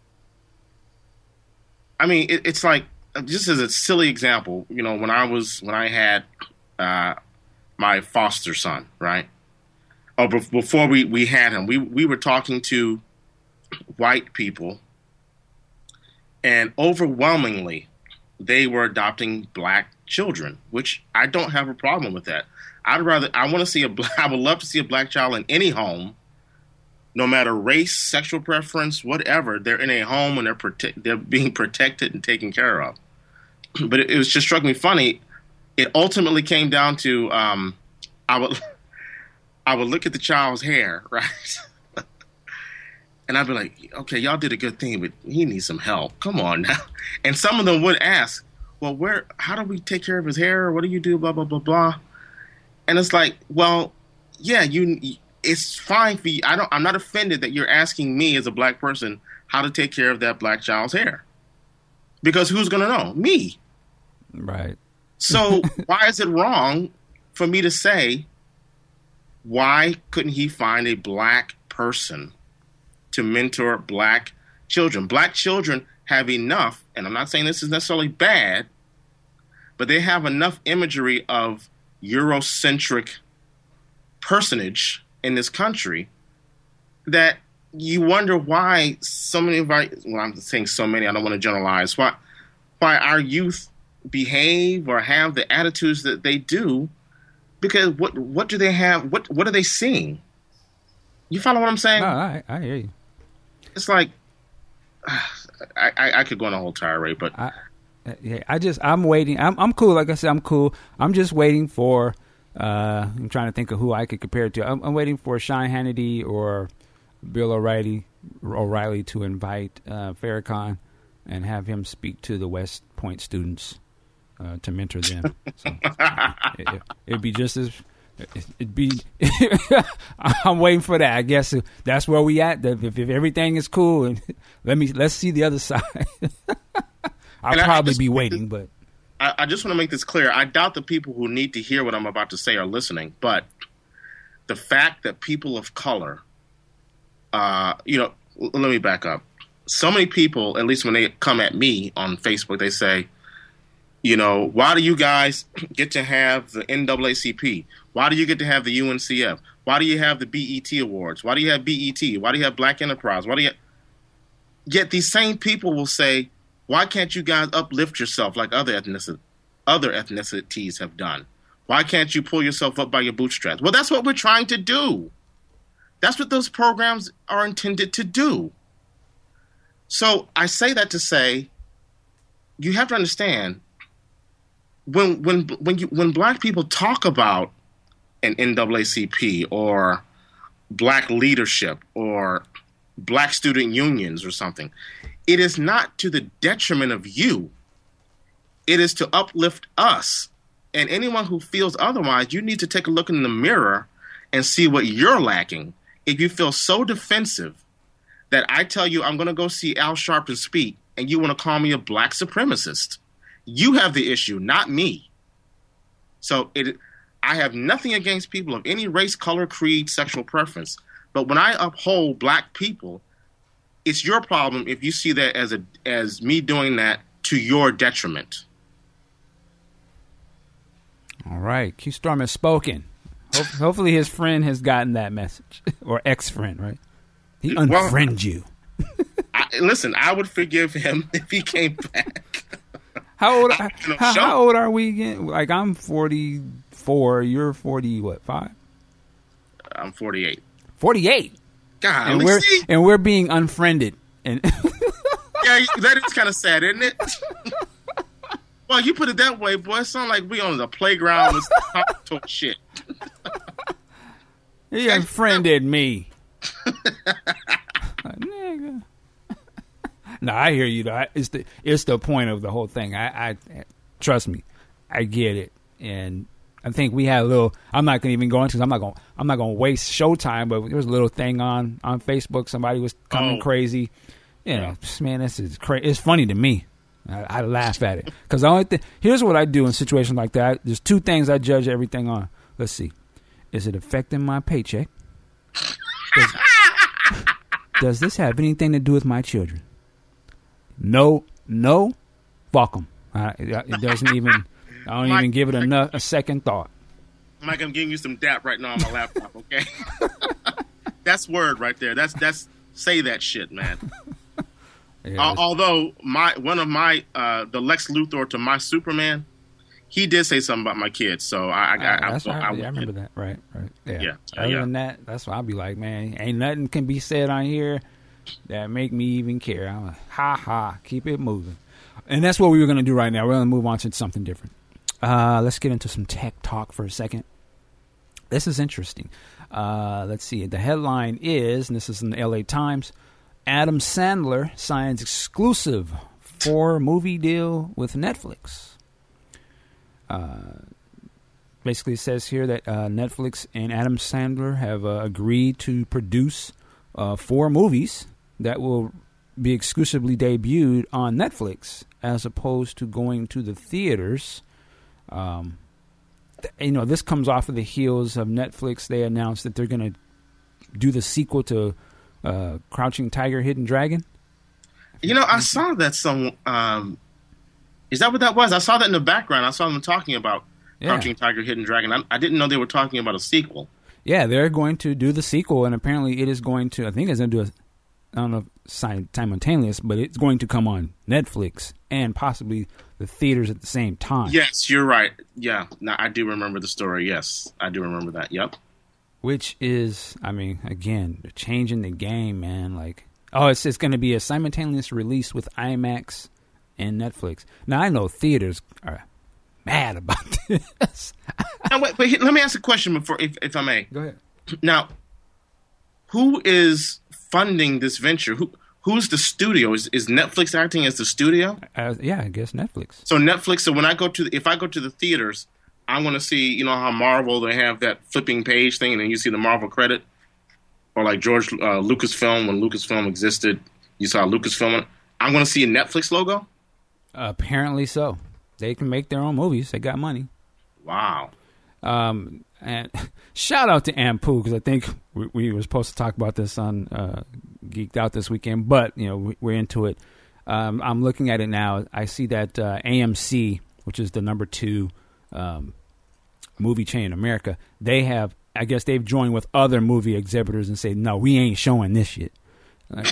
I mean, it, it's like, just as a silly example, you know, when I was, when I had uh, my foster son, right? Or be- before we, we had him, we, we were talking to white people. And overwhelmingly, they were adopting black children, which I don't have a problem with that. I'd rather, I want to see a, I would love to see a black child in any home, no matter race, sexual preference, whatever. They're in a home and they're prote- they're being protected and taken care of. But it, it was just struck me funny. It ultimately came down to um, I would I would look at the child's hair, right, and I'd be like, okay, y'all did a good thing, but he needs some help. Come on now. And some of them would ask, well, where? How do we take care of his hair? What do you do? Blah blah blah blah. And it's like, well, yeah, you. It's fine for you. I don't. I'm not offended that you're asking me as a black person how to take care of that black child's hair, because who's going to know? Me. Right. So why is it wrong for me to say, why couldn't he find a black person to mentor black children? Black children have enough, and I'm not saying this is necessarily bad, but they have enough imagery of Eurocentric personage in this country that you wonder why so many of our, well, I'm saying so many, I don't want to generalize, why, why our youth behave or have the attitudes that they do, because what what do they have? What what are they seeing? You follow what I'm saying? No, I, I hear you. It's like I, I, I could go on a whole tirade, but I, yeah, I just I'm waiting. I'm I'm cool. Like I said, I'm cool. I'm just waiting for. Uh, I'm trying to think of who I could compare it to. I'm, I'm waiting for Sean Hannity or Bill O'Reilly O'Reilly to invite uh, Farrakhan and have him speak to the West Point students. Uh, to mentor them, so it, it, it'd be just as it'd be. I'm waiting for that. I guess that's where we at. If, if everything is cool, and let me let's see the other side. I'll and probably I, I be waiting, but I, I just want to make this clear. I doubt the people who need to hear what I'm about to say are listening. But the fact that people of color, uh, you know, let me back up. So many people, at least when they come at me on Facebook, they say, you know, why do you guys get to have the N double A C P? Why do you get to have the U N C F? Why do you have the B E T awards? Why do you have B E T? Why do you have Black Enterprise? Why do you? Yet these same people will say, why can't you guys uplift yourself like other ethnicity, other ethnicities have done? Why can't you pull yourself up by your bootstraps? Well, that's what we're trying to do. That's what those programs are intended to do. So I say that to say, you have to understand, When when when you when black people talk about an N double A C P or black leadership or black student unions or something, it is not to the detriment of you. It is to uplift us. And anyone who feels otherwise, you need to take a look in the mirror and see what you're lacking. If you feel so defensive that I tell you I'm going to go see Al Sharpton speak and you want to call me a black supremacist, you have the issue, not me. So it, I have nothing against people of any race, color, creed, sexual preference. But when I uphold black people, it's your problem if you see that as a as me doing that to your detriment. all right. Q Storm has spoken. Ho- hopefully his friend has gotten that message, or ex-friend, right? He unfriended you. I, listen, I would forgive him if he came back. How old? How, how old are we again? Like I'm forty-four. You're forty. What? Five? I'm forty-eight. Forty-eight. God, and we're see? and we're being unfriended. And yeah, that is kind of sad, isn't it? Well, you put it that way, boy. It sounds like we on the playground with talk shit. He unfriended me. Like, nigga. No, I hear you. Though. It's the it's the point of the whole thing. I, I trust me, I get it, and I think we had a little. I'm not gonna even go into. I'm not gonna. I'm not gonna waste showtime. But there was a little thing on on Facebook. Somebody was coming oh. crazy. You know, man, this is crazy. It's funny to me. I, I laugh at it because the only thing. Here's what I do in situations like that. There's two things I judge everything on. Let's see. Is it affecting my paycheck? Does, does this have anything to do with my children? No, no, fuck them. Uh, it doesn't even. I don't Mike, even give it enough a second thought. Mike, I'm giving you some dap right now on my laptop. Okay, that's word right there. That's that's say that shit, man. Yeah, Uh, although my one of my uh, the Lex Luthor to my Superman, he did say something about my kids. So I, I, uh, I, that's I, right. I, yeah, I remember that. Right, right. Yeah. Yeah, Other yeah. than that, that's why I'll be like, man, ain't nothing can be said on here that make me even care. I'm like, ha ha, keep it moving. And that's what we were going to do right now. We're going to move on to something different. Uh, let's get into some tech talk for a second. This is interesting. Uh, let's see. The headline is, and this is in the L A Times, Adam Sandler signs exclusive four-movie deal with Netflix. Uh, basically, it says here that uh, Netflix and Adam Sandler have uh, agreed to produce uh, four movies that will be exclusively debuted on Netflix as opposed to going to the theaters. Um, th- you know, this comes off of the heels of Netflix. They announced that they're going to do the sequel to uh, Crouching Tiger, Hidden Dragon. You know, I saw that some. Um, is that what that was? I saw that in the background. I saw them talking about Yeah. Crouching Tiger, Hidden Dragon. I, I didn't know they were talking about a sequel. Yeah, they're going to do the sequel, and apparently it is going to, I think it's going to do a, I don't know if sim- simultaneous, but it's going to come on Netflix and possibly the theaters at the same time. Yes, you're right. Yeah, no, I do remember the story. Yes, I do remember that. Yep. Which is, I mean, again, they're changing the game, man. Like, oh, it's it's going to be a simultaneous release with IMAX and Netflix. Now, I know theaters are mad about this. Now, wait, but let me ask a question before, if, if I may. Go ahead. Now, who is funding this venture? Who who's the studio? Is is Netflix acting as the studio? Uh, yeah, I guess Netflix. So Netflix. So when I go to, if I go to the theaters, I want to see, you know, how Marvel, they have that flipping page thing, and then you see the Marvel credit, or like George uh, Lucasfilm, when Lucasfilm existed, you saw Lucasfilm. I'm going to see a Netflix logo. Apparently so. They can make their own movies. They got money. Wow. Um, and shout out to Ampu, because I think we, we were supposed to talk about this on uh, Geeked Out this weekend, but you know we, we're into it. Um, I'm looking at it now. I see that uh, A M C, which is the number two um, movie chain in America, they have, I guess they've joined with other movie exhibitors and say, no, we ain't showing this shit. Like,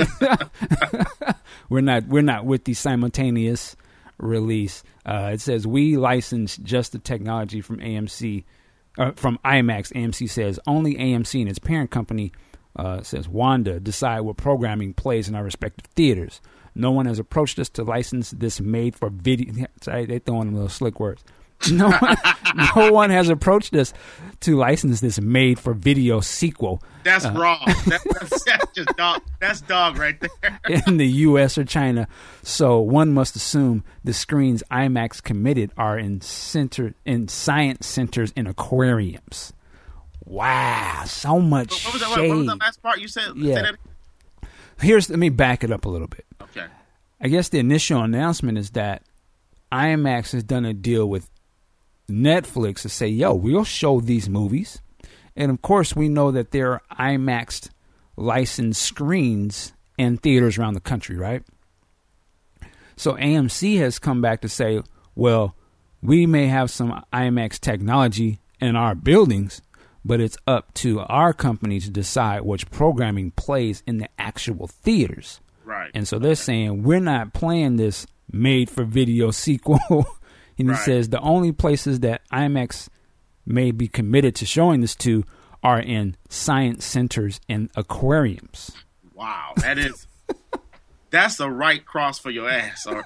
we're not we're not with the simultaneous release. Uh, it says we license just the technology from A M C, uh, from IMAX. A M C says only A M C and its parent company, uh, says Wanda, decide what programming plays in our respective theaters. No one has approached us to license this made for video. Sorry, they throwing them little slick words. No one, no one has approached us to license this made for video sequel. That's uh, wrong. That, that's, that's just dog. That's dog right there. In the U S or China, so one must assume the screens IMAX committed are in center in science centers and aquariums. Wow, so much What was, that, shade. what was the last part you said? Yeah. Say that? Here's let me back it up a little bit. Okay. I guess the initial announcement is that IMAX has done a deal with Netflix to say, yo, we'll show these movies. And of course, we know that there are IMAX licensed screens in theaters around the country, right? So A M C has come back to say, well, we may have some IMAX technology in our buildings, but it's up to our company to decide which programming plays in the actual theaters. Right. And so they're saying, we're not playing this made-for-video sequel. And he Right. says the only places that IMAX may be committed to showing this to are in science centers and aquariums. Wow. That is, that's the right cross for your ass. Or,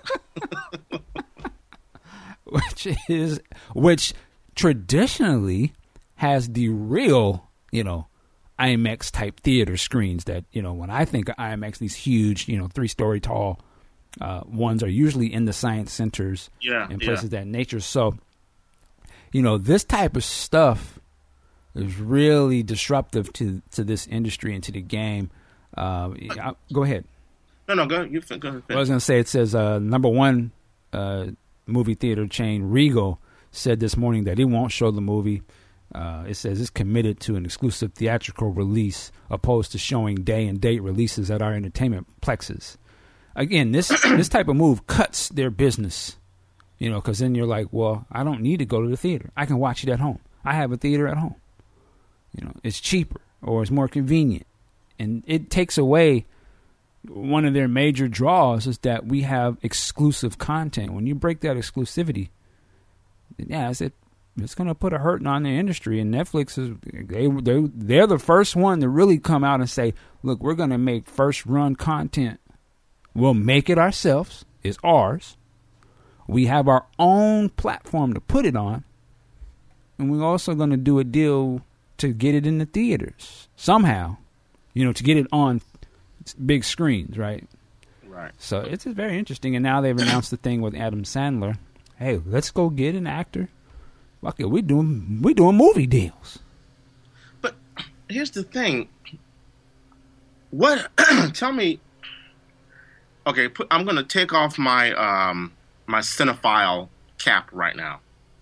Which is, which traditionally has the real, you know, IMAX type theater screens that, you know, when I think of IMAX, these huge, you know, three story tall uh, ones are usually in the science centers Yeah, and yeah. places of that nature. So, you know, this type of stuff is really disruptive to to this industry and to the game. Uh, I, go ahead. no, no, go, you, go ahead. I was going to say, it says uh, number one uh, movie theater chain, Regal, said this morning that it won't show the movie. Uh, it says it's committed to an exclusive theatrical release opposed to showing day and date releases at our entertainment plexes. Again, this this type of move cuts their business, you know, because then you're like, well, I don't need to go to the theater. I can watch it at home. I have a theater at home. You know, it's cheaper or it's more convenient. And it takes away one of their major draws is that we have exclusive content. When you break that exclusivity, yeah, it's, it, it's going to put a hurting on the industry. And Netflix is they they they're the first one to really come out and say, look, we're going to make first run content. We'll make it ourselves. It's ours. We have our own platform to put it on, and we're also going to do a deal to get it in the theaters somehow. You know, to get it on big screens, right? Right. So it's very interesting. And now they've announced the thing with Adam Sandler. Hey, let's go get an actor. Fuck it, we doing we doing movie deals. But here's the thing. What? Tell me. Okay, put, I'm going to take off my um, my cinephile cap right now.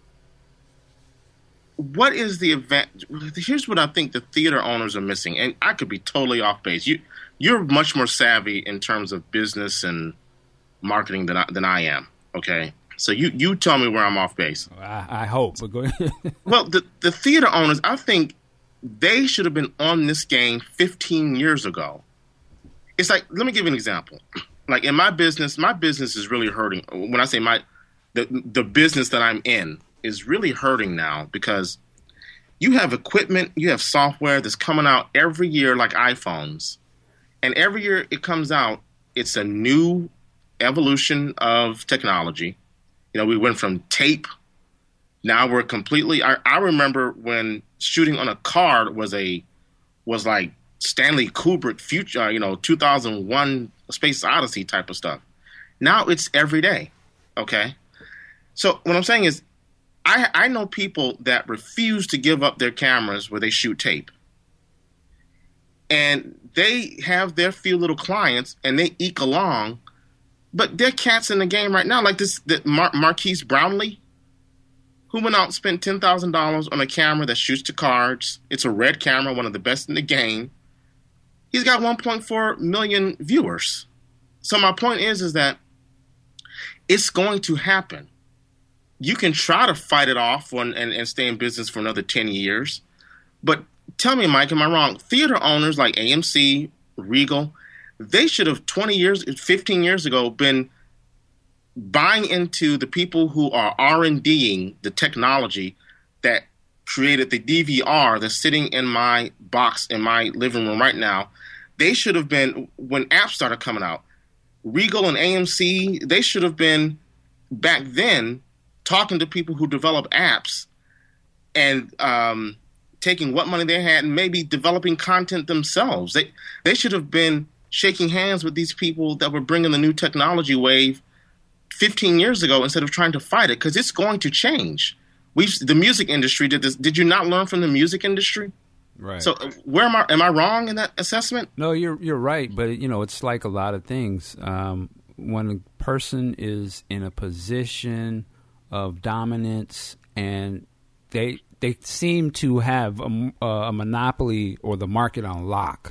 What is the event? Here's what I think the theater owners are missing, and I could be totally off base. You, you're much more savvy in terms of business and marketing than I, than I am. Okay, so you, you tell me where I'm off base. I, I hope, but go ahead. Well, the the theater owners, I think they should have been on this game fifteen years ago. It's like, let me give you an example. Like in my business, my business is really hurting. When I say my, the the business that I'm in is really hurting now because you have equipment, you have software that's coming out every year like iPhones. And every year it comes out, it's a new evolution of technology. You know, we went from tape, now we're completely, I, I remember when shooting on a card was a, was like Stanley Kubrick future, you know, two thousand one Space Odyssey type of stuff. Now it's every day, okay? So what I'm saying is, I, I know people that refuse to give up their cameras where they shoot tape. And they have their few little clients and they eke along, but they're cats in the game right now. Like this, the Mar- Marquise Brownlee, who went out and spent ten thousand dollars on a camera that shoots to cards. It's a red camera, one of the best in the game. He's got one point four million viewers. So my point is, is that it's going to happen. You can try to fight it off and, and, and stay in business for another ten years. But tell me, Mike, am I wrong? Theater owners like A M C, Regal, they should have twenty years, fifteen years ago been buying into the people who are R and D-ing the technology that created the D V R that's sitting in my box in my living room right now. They should have been, when apps started coming out, Regal and A M C, they should have been back then talking to people who develop apps and um, taking what money they had and maybe developing content themselves. They they should have been shaking hands with these people that were bringing the new technology wave fifteen years ago instead of trying to fight it, because it's going to change. We the music industry did this. Did you not learn from the music industry? Right. So where am I? Am I wrong in that assessment? No, you're you're right, but you know it's like a lot of things. Um, when a person is in a position of dominance and they they seem to have a, a monopoly or the market on lock,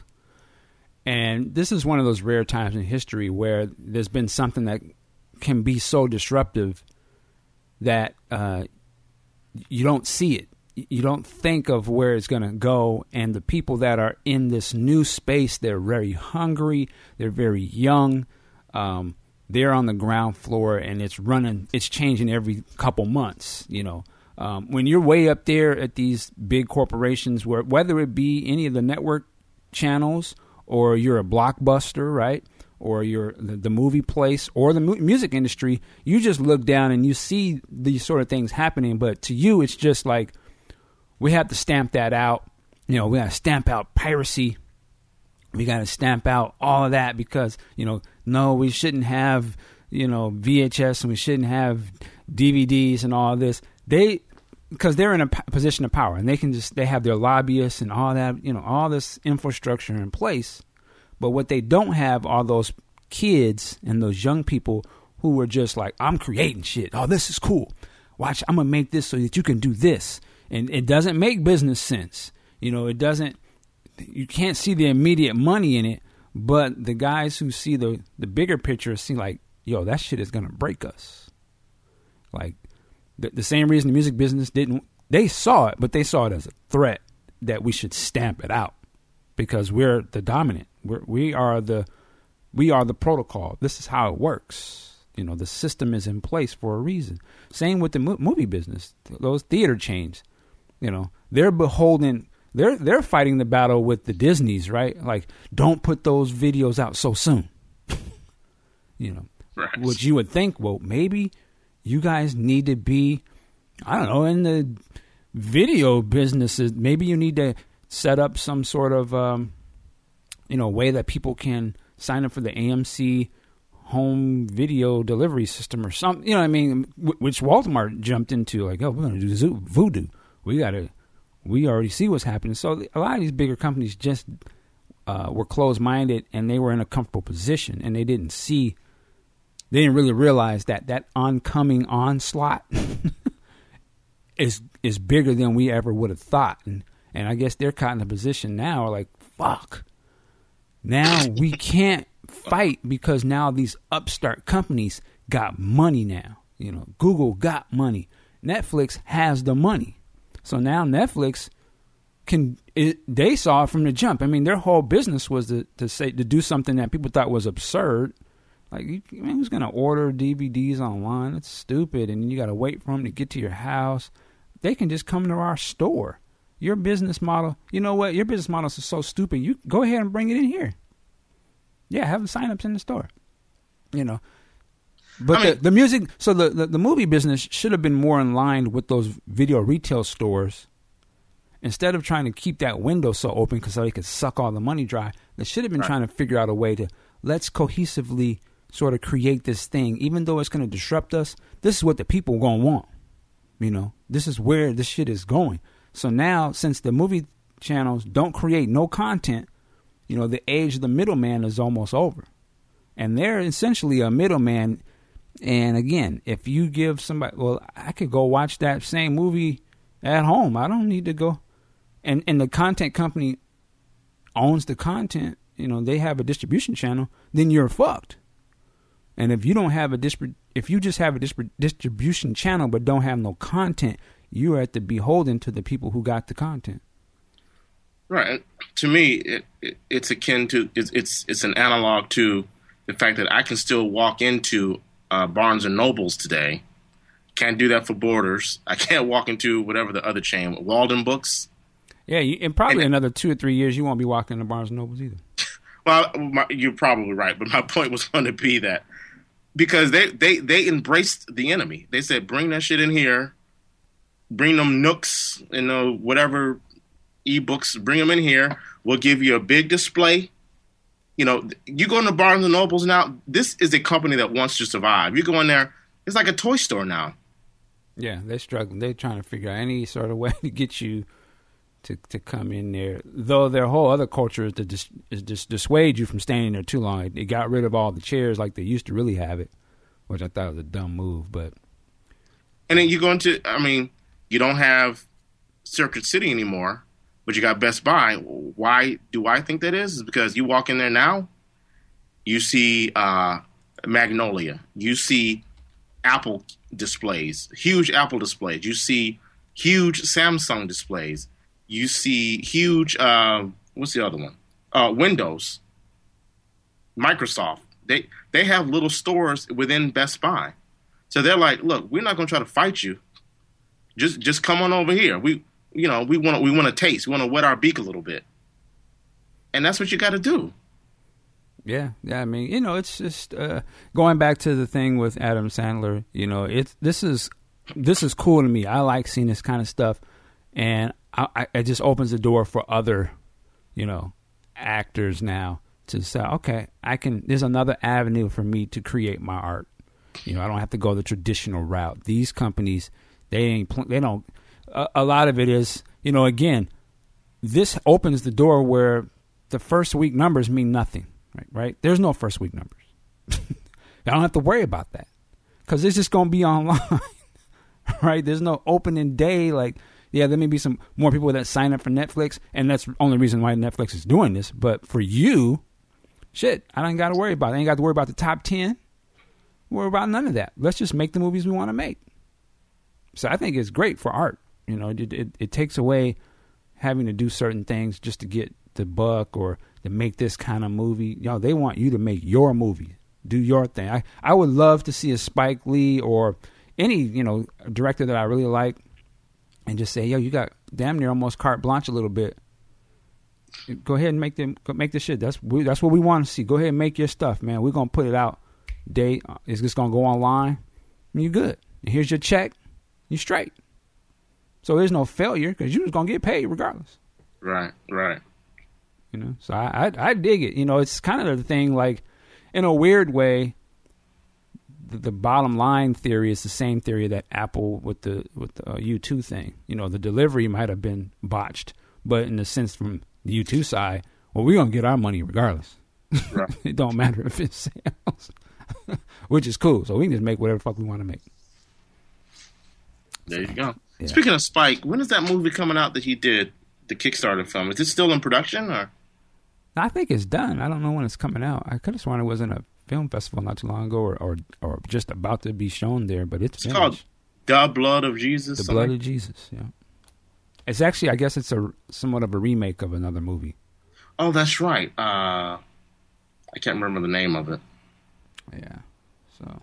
and this is one of those rare times in history where there's been something that can be so disruptive that uh, you don't see it. You don't think of where it's going to go, and the people that are in this new space, they're very hungry, they're very young, um, they're on the ground floor, and it's running, it's changing every couple months, you know. Um, when you're way up there at these big corporations, where whether it be any of the network channels or you're a Blockbuster, right, or you're the, the movie place or the mu- music industry, you just look down and you see these sort of things happening, but to you it's just like, we have to stamp that out. You know, we got to stamp out piracy. We got to stamp out all of that because, you know, no, we shouldn't have, you know, V H S and we shouldn't have D V Ds and all this. They, because they're in a p- position of power and they can just, they have their lobbyists and all that, you know, all this infrastructure in place. But what they don't have are those kids and those young people who were just like, I'm creating shit. Oh, this is cool. Watch, I'm going to make this so that you can do this. And it doesn't make business sense. You know, it doesn't, you can't see the immediate money in it, but the guys who see the, the bigger picture see like, yo, that shit is going to break us. Like the, the same reason the music business didn't, they saw it, but they saw it as a threat that we should stamp it out because we're the dominant. We're, we are the, We are the protocol. This is how it works. You know, the system is in place for a reason. Same with the mo- movie business. Those theater chains, you know, they're beholden. They're they're fighting the battle with the Disneys, right? Like, don't put those videos out so soon. You know, right. Which you would think, well, maybe you guys need to be, I don't know, in the video businesses. Maybe you need to set up some sort of, um, you know, way that people can sign up for the A M C home video delivery system or something. You know what I mean? Which Walmart jumped into, like, oh, we're going to do Zoo- Voodoo. We got to, we already see what's happening. So a lot of these bigger companies just uh, were closed-minded, and they were in a comfortable position, and they didn't see, they didn't really realize that that oncoming onslaught is is bigger than we ever would have thought. And, and I guess they're caught in a position now, like, fuck. Now we can't fight because now these upstart companies got money now. You know, Google got money. Netflix has the money. So now Netflix can, it, they saw it from the jump. I mean, their whole business was to, to say, to do something that people thought was absurd. Like, you, man, who's going to order D V Ds online? That's stupid. And you got to wait for them to get to your house. They can just come to our store. Your business model, you know what? Your business model is so stupid. You go ahead and bring it in here. Yeah, have the signups in the store. You know. But I mean, the, the music, so the, the, the movie business should have been more in line with those video retail stores. Instead of trying to keep that window so open because so they could suck all the money dry, they should have been right. trying to figure out a way to, let's cohesively sort of create this thing. Even though it's going to disrupt us, this is what the people are going to want. You know, this is where this shit is going. So now, since the movie channels don't create no content, you know, the age of the middleman is almost over. And they're essentially a middleman. And again, if you give somebody, well, I could go watch that same movie at home. I don't need to go. And and the content company owns the content. You know, they have a distribution channel. Then you're fucked. And if you don't have a distrib- if you just have a distri- distribution channel but don't have no content, you are at the beholden to the people who got the content. Right. To me, it, it, it's akin to it's, it's it's an analog to the fact that I can still walk into uh, Barnes and Nobles today. Can't do that for Borders. I can't walk into whatever the other chain, Walden Books. Yeah, you, and probably and, another two or three years, you won't be walking into Barnes and Nobles either. Well, my, you're probably right, but my point was going to be that because they, they, they embraced the enemy. They said, bring that shit in here, bring them Nooks, you know, whatever ebooks, bring them in here. We'll give you a big display. You know, you go into Barnes and Nobles now, this is a company that wants to survive. You go in there, it's like a toy store now. Yeah, they're struggling. They're trying to figure out any sort of way to get you to, to come in there. Though their whole other culture is to dis, is just dissuade you from staying there too long. They got rid of all the chairs like they used to really have it, which I thought was a dumb move. But and then you go into, I mean, you don't have Circuit City anymore, but you got Best Buy. Why do I think that is? Is because you walk in there now, you see uh, Magnolia, you see Apple displays, huge Apple displays. You see huge Samsung displays. You see huge, uh, what's the other one? Uh, Windows, Microsoft. They they have little stores within Best Buy. So they're like, look, we're not going to try to fight you. Just just come on over here. We you know we want we want to taste. We want to wet our beak a little bit, and that's what you got to do. Yeah, yeah. I mean, you know, it's just uh, going back to the thing with Adam Sandler. You know, it's this is this is cool to me. I like seeing this kind of stuff, and I, I, it just opens the door for other, you know, actors now to say, okay, I can. There's another avenue for me to create my art. You know, I don't have to go the traditional route. These companies, they ain't. They don't. A, a lot of it is, you know, again, this opens the door where the first week numbers mean nothing. Right, right. There's no first week numbers. I don't have to worry about that because it's just going to be online, right? There's no opening day. Like, yeah, there may be some more people that sign up for Netflix, and that's the only reason why Netflix is doing this. But for you, shit, I don't got to worry about it. I ain't got to worry about the top ten. Worry about none of that. Let's just make the movies we want to make. So I think it's great for art. You know, it, it, it takes away having to do certain things just to get the buck or to make this kind of movie. Yo, they want you to make your movie, do your thing. I, I would love to see a Spike Lee or any, you know, director that I really like and just say, yo, you got damn near almost carte blanche a little bit. Go ahead and make them make the shit. That's we, that's what we want to see. Go ahead and make your stuff, man. We're gonna put it out. Day it's just gonna go online. And you're good. And here's your check. You're straight. So there's no failure because you're just gonna get paid regardless. Right, right. You know. So I, I I dig it. You know, it's kind of the thing. Like in a weird way, the, the bottom line theory is the same theory that Apple with the with the uh, U two thing. You know, the delivery might have been botched, but in the sense from the U two side, well, we're going to get our money regardless. Right. It don't matter if it's sales, which is cool. So we can just make whatever the fuck we want to make. There you go. Yeah. Speaking of Spike, when is that movie coming out that he did, the Kickstarter film? Is it still in production? Or I think it's done. I don't know when it's coming out. I could have sworn it was in a film festival not too long ago or, or, or just about to be shown there, but it's, it's called The Blood of Jesus. The Blood of Jesus, yeah. It's actually, I guess it's a somewhat of a remake of another movie. Oh, that's right. Uh, I can't remember the name of it. Yeah. So,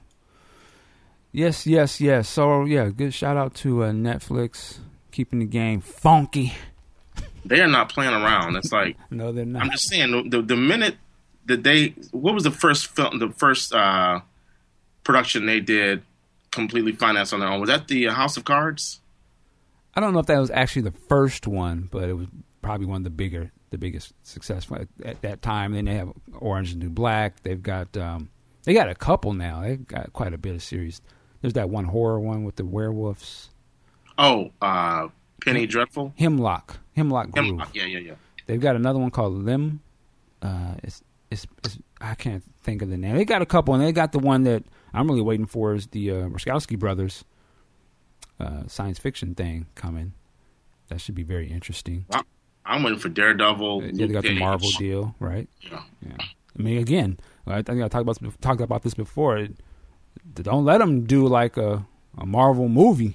yes, yes, yes. So, yeah, good shout out to uh, Netflix keeping the game funky. They are not playing around. It's like no, they're not. I'm just saying the the minute that they what was the first film, the first uh, production they did completely financed on their own? Was that the House of Cards? I don't know if that was actually the first one, but it was probably one of the bigger, the biggest successful at, at that time. Then they have Orange is the New Black. They've got, um, they got a couple now. They've got quite a bit of series. There's that one horror one with the werewolves. Oh, uh, Penny Dreadful? Hemlock. Hemlock Grove. Hemlock, yeah, yeah, yeah. They've got another one called Limb. Uh, it's, it's, it's, I can't think of the name. They got a couple, and they got the one that I'm really waiting for is the uh, Wachowski brothers. Uh, science fiction thing coming. That should be very interesting. Well, I'm waiting for Daredevil. Yeah, they got the Marvel deal, right? Yeah. yeah. I mean, again, I think I talked about talked about this before. It, don't let them do like a, a Marvel movie,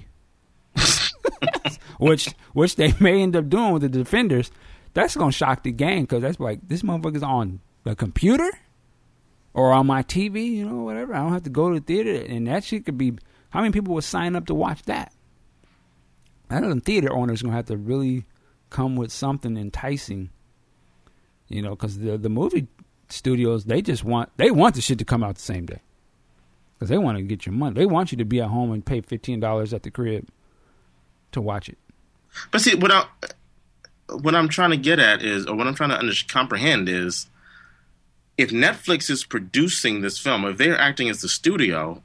which which they may end up doing with the Defenders. That's gonna shock the gang because that's like this motherfucker's on the computer or on my T V, you know, whatever. I don't have to go to the theater, and that shit could be. How many people would sign up to watch that? I know the theater owners going to have to really come with something enticing, you know, because the the movie studios, they just want, they want the shit to come out the same day because they want to get your money. They want you to be at home and pay fifteen dollars at the crib to watch it. But see, what, I, what I'm trying to get at is, or what I'm trying to under, comprehend is, if Netflix is producing this film, if they're acting as the studio,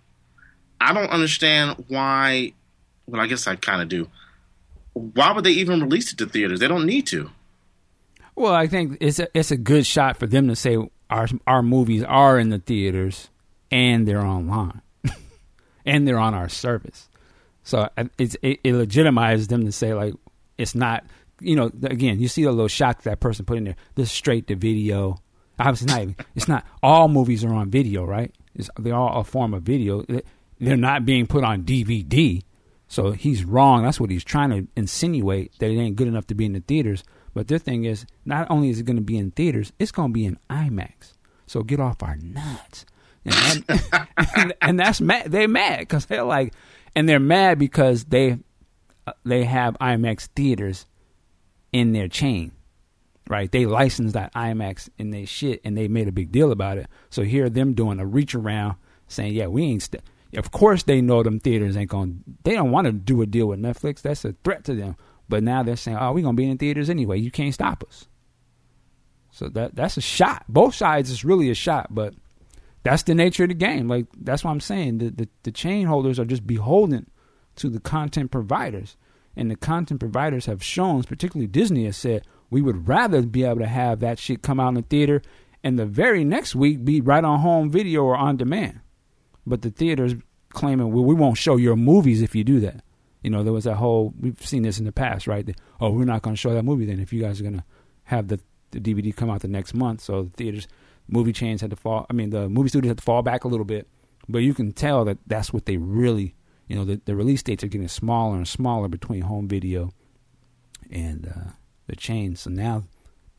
I don't understand why. Well, I guess I kind of do. Why would they even release it to theaters? They don't need to. Well, I think it's a, it's a good shot for them to say our our movies are in the theaters and they're online and they're on our service. So it's, it, it legitimizes them to say like it's not. You know, again, you see a little shot that person put in there. This is straight to video. Obviously, not even. It's not all movies are on video, right? It's, they're all a form of video. They're not being put on D V D. So he's wrong. That's what he's trying to insinuate, that it ain't good enough to be in the theaters. But their thing is, not only is it going to be in theaters, it's going to be in IMAX. So get off our nuts. And, that, and, and that's mad. They're mad because they're like, and they're mad because they uh, they have IMAX theaters in their chain, right? They licensed that IMAX in their shit, and they made a big deal about it. So here them doing a reach around saying, yeah, we ain't... St- Of course they know them theaters ain't going to... They don't want to do a deal with Netflix. That's a threat to them. But now they're saying, oh, we're going to be in theaters anyway. You can't stop us. So that that's a shot. Both sides is really a shot, but that's the nature of the game. Like, that's what I'm saying. The, the, the chain holders are just beholden to the content providers. And the content providers have shown, particularly Disney has said, we would rather be able to have that shit come out in the theater and the very next week be right on home video or on demand. But the theaters claiming, well, we won't show your movies if you do that. You know, there was that whole, we've seen this in the past, right? The, oh, we're not going to show that movie then if you guys are going to have the, the D V D come out the next month. So the theaters, movie chains had to fall, I mean, the movie studios had to fall back a little bit. But you can tell that that's what they really, you know, the, the release dates are getting smaller and smaller between home video and uh, the chains. So now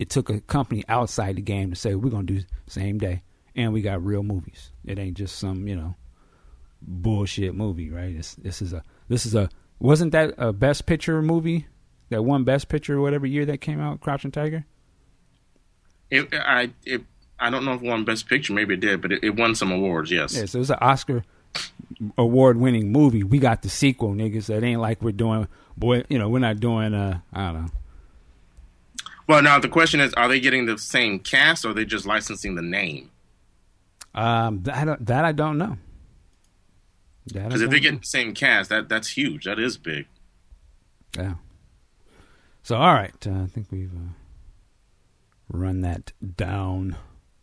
it took a company outside the game to say, we're going to do same day. And we got real movies. It ain't just some, you know, bullshit movie, right? It's, this is a, this is a, wasn't that a Best Picture movie? That one Best Picture or whatever year that came out, Crouching Tiger? It, I, it, I don't know if it won Best Picture. Maybe it did, but it, it won some awards, yes. Yeah, so it was an Oscar award-winning movie. We got the sequel, niggas. It ain't like we're doing, boy, you know, we're not doing, uh, I don't know. Well, now the question is, are they getting the same cast or are they just licensing the name? Um, that, that I don't know. Because if they get the same cast, that that's huge. That is big. Yeah. So, all right. Uh, I think we've uh, run that down.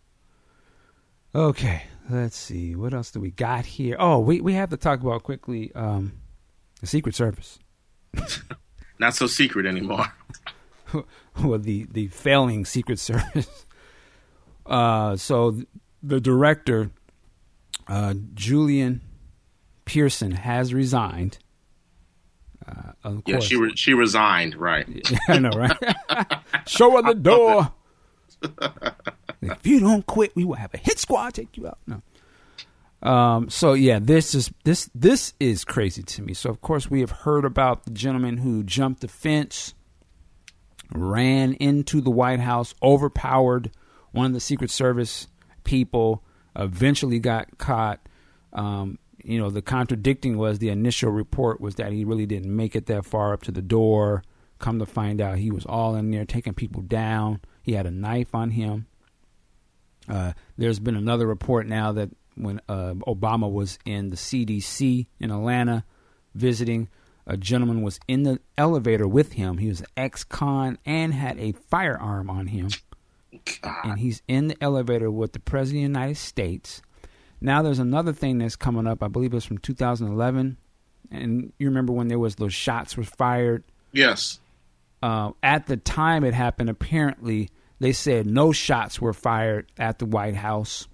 Okay. Let's see. What else do we got here? Oh, we, we have to talk about quickly um, the Secret Service. Not so secret anymore. Well, the, the failing Secret Service. Uh, so, th- the director, uh, Julian Pearson, has resigned. Uh, of yeah, course. she re- she resigned, right? Yeah, I know, right? Show her the door. If you don't quit, we will have a hit squad take you out. No. Um. So yeah, this is this this is crazy to me. So of course we have heard about the gentleman who jumped the fence, ran into the White House, overpowered one of the Secret Service people, eventually got caught. Um, you know, the contradicting was the initial report was that he really didn't make it that far up to the door. Come to find out, he was all in there taking people down. He had a knife on him. Uh, there's been another report now that when uh, Obama was in the C D C in Atlanta visiting, a gentleman was in the elevator with him. He was an ex-con and had a firearm on him. God. And he's in the elevator with the President of the United States. Now there's another thing that's coming up. I believe it was from two thousand eleven. And you remember when there was those shots were fired? Yes. Uh, at the time it happened, apparently they said no shots were fired at the White House.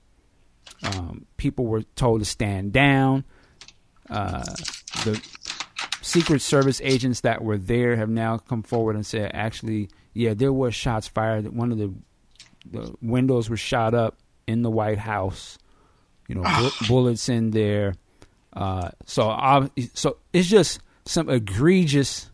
Um, people were told to stand down. Uh, the Secret Service agents that were there have now come forward and said, actually, yeah, there were shots fired. One of the, the windows were shot up in the White House. You know, bu- bullets in there. Uh, so, uh, so it's just some egregious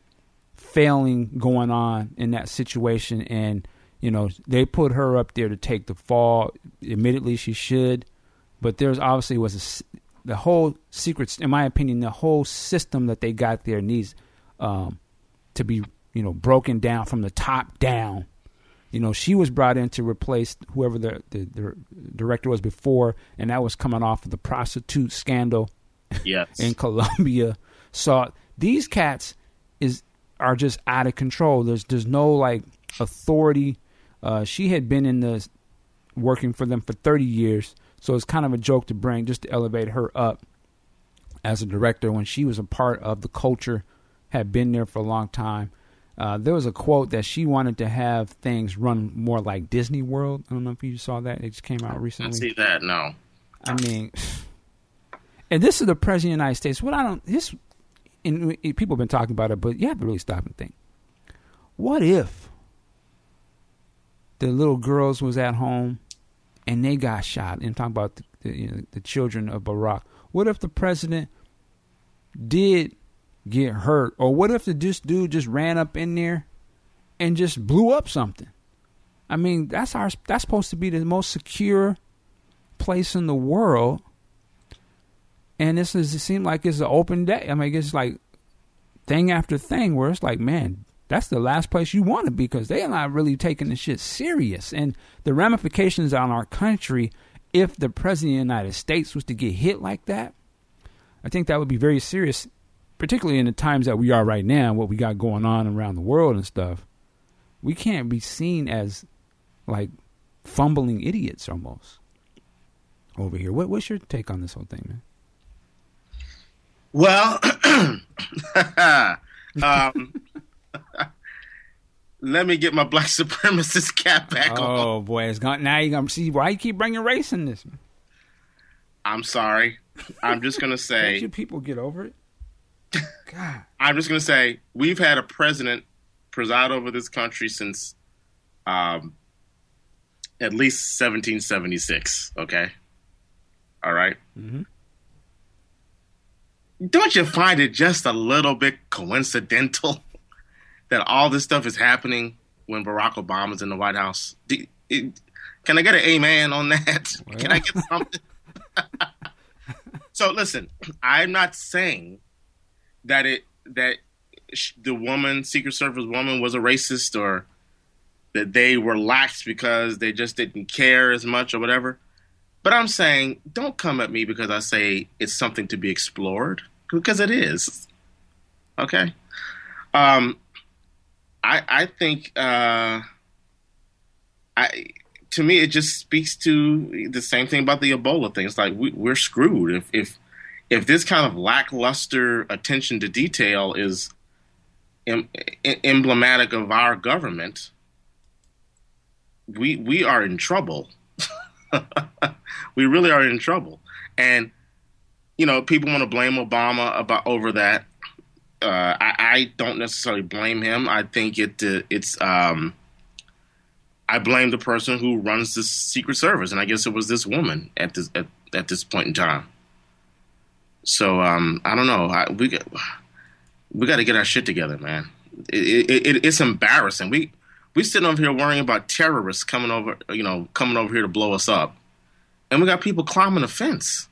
failing going on in that situation. And, you know, they put her up there to take the fall. Admittedly, she should. But there's obviously was a, the whole secret, in my opinion, the whole system that they got there needs um, to be, you know, broken down from the top down. You know, she was brought in to replace whoever the, the, the director was before, and that was coming off of the prostitute scandal yes. in Colombia. So these cats is are just out of control. There's there's no like authority. Uh, she had been in the working for them for thirty years, so it's kind of a joke to bring just to elevate her up as a director when she was a part of the culture, had been there for a long time. Uh, there was a quote that she wanted to have things run more like Disney World. I don't know if you saw that. It just came out recently. I see that, no. I mean, and this is the President of the United States. What I don't, this, and people have been talking about it, but you have to really stop and think. What if the little girls was at home and they got shot? And I'm talking about the, the, you know, the children of Barack. What if the president did get hurt? Or what if the this dude just ran up in there and just blew up something? I mean, that's our that's supposed to be the most secure place in the world, and this is it seemed like it's an open day. I mean, it's like thing after thing where it's like, man, that's the last place you want to be, because they're not really taking the shit serious. And the ramifications on our country, if the president of the United States was to get hit like that, I think that would be very serious, particularly in the times that we are right now, what we got going on around the world and stuff. We can't be seen as like fumbling idiots almost over here. What, what's your take on this whole thing, man? Well, um, let me get my black supremacist cap back oh, on. Oh boy, it's gone. Now you gonna see why you keep bringing race in this, man. I'm sorry. I'm just gonna say. Can't you people get over it? God. I'm just gonna say we've had a president preside over this country since um, at least seventeen seventy-six. Okay, all right. Mm-hmm. Don't you find it just a little bit coincidental that all this stuff is happening when Barack Obama's in the White House? Do, it, can I get an amen on that? Well. Can I get something? So listen, I'm not saying that it that the woman, Secret Service woman, was a racist or that they were lax because they just didn't care as much or whatever. But I'm saying, don't come at me because I say it's something to be explored, because it is. Okay? Um, I I think uh, I to me it just speaks to the same thing about the Ebola thing. It's like we, we're screwed if if if this kind of lackluster attention to detail is em, emblematic of our government. We we are in trouble. We really are in trouble. And, you know, people want to blame Obama about over that. Uh, I, I don't necessarily blame him. I think it uh, it's um, I blame the person who runs the Secret Service, and I guess it was this woman at this at, at this point in time. So um, I don't know. I, we got, we got to get our shit together, man. It, it, it, it's embarrassing. We we sitting over here worrying about terrorists coming over, you know, coming over here to blow us up. And we got people climbing the fence.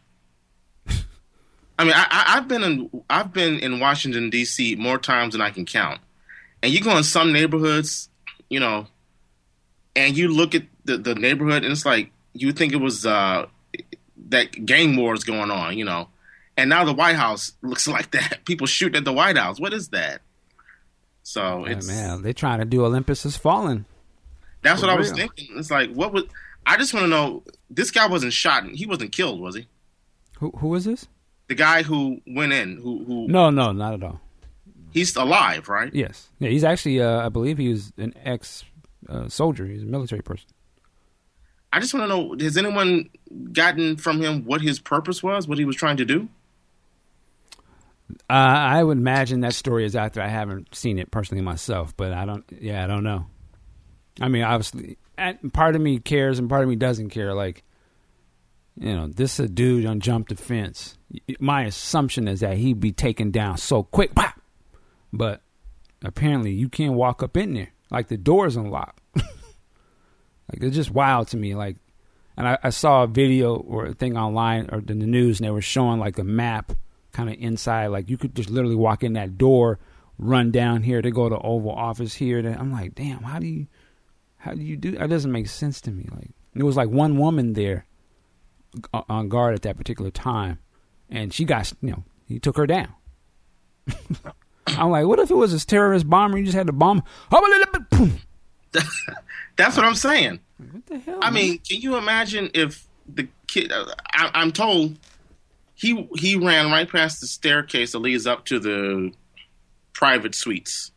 I mean, I, I, I've been in I've been in Washington D C more times than I can count. And you go in some neighborhoods, you know, and you look at the, the neighborhood, and it's like you think it was uh, that gang war is going on, you know. And now the White House looks like that. People shooting at the White House. What is that? So yeah, it's man, they're trying to do Olympus Has Fallen. That's For what real. I was thinking. It's like, what was? I just want to know. This guy wasn't shot. He wasn't killed, was he? Who who is this? The guy who went in. Who who? No, no, not at all. He's alive, right? Yes, yeah. He's actually, uh, I believe, he was an ex uh, soldier. He's a military person. I just want to know: has anyone gotten from him what his purpose was? What he was trying to do? Uh, I would imagine that story is out there. I haven't seen it personally myself, but I don't. Yeah, I don't know. I mean, obviously, part of me cares and part of me doesn't care. Like, you know, this a dude on jump the fence. My assumption is that he'd be taken down so quick, pop. But apparently, you can't walk up in there. Like the door's unlocked. Like it's just wild to me. Like, and I, I saw a video or a thing online or in the news, and they were showing like a map, kind of inside. Like you could just literally walk in that door, run down here to go to Oval Office here. To, I'm like, damn, how do you? How do you do that? Doesn't make sense to me. Like there was like one woman there on guard at that particular time, and she got, you know, he took her down. I'm like, what if it was a terrorist bomber? You just had to bomb. That's what I'm saying. What the hell? I man? mean, can you imagine if the kid? I, I'm told he he ran right past the staircase that leads up to the private suites.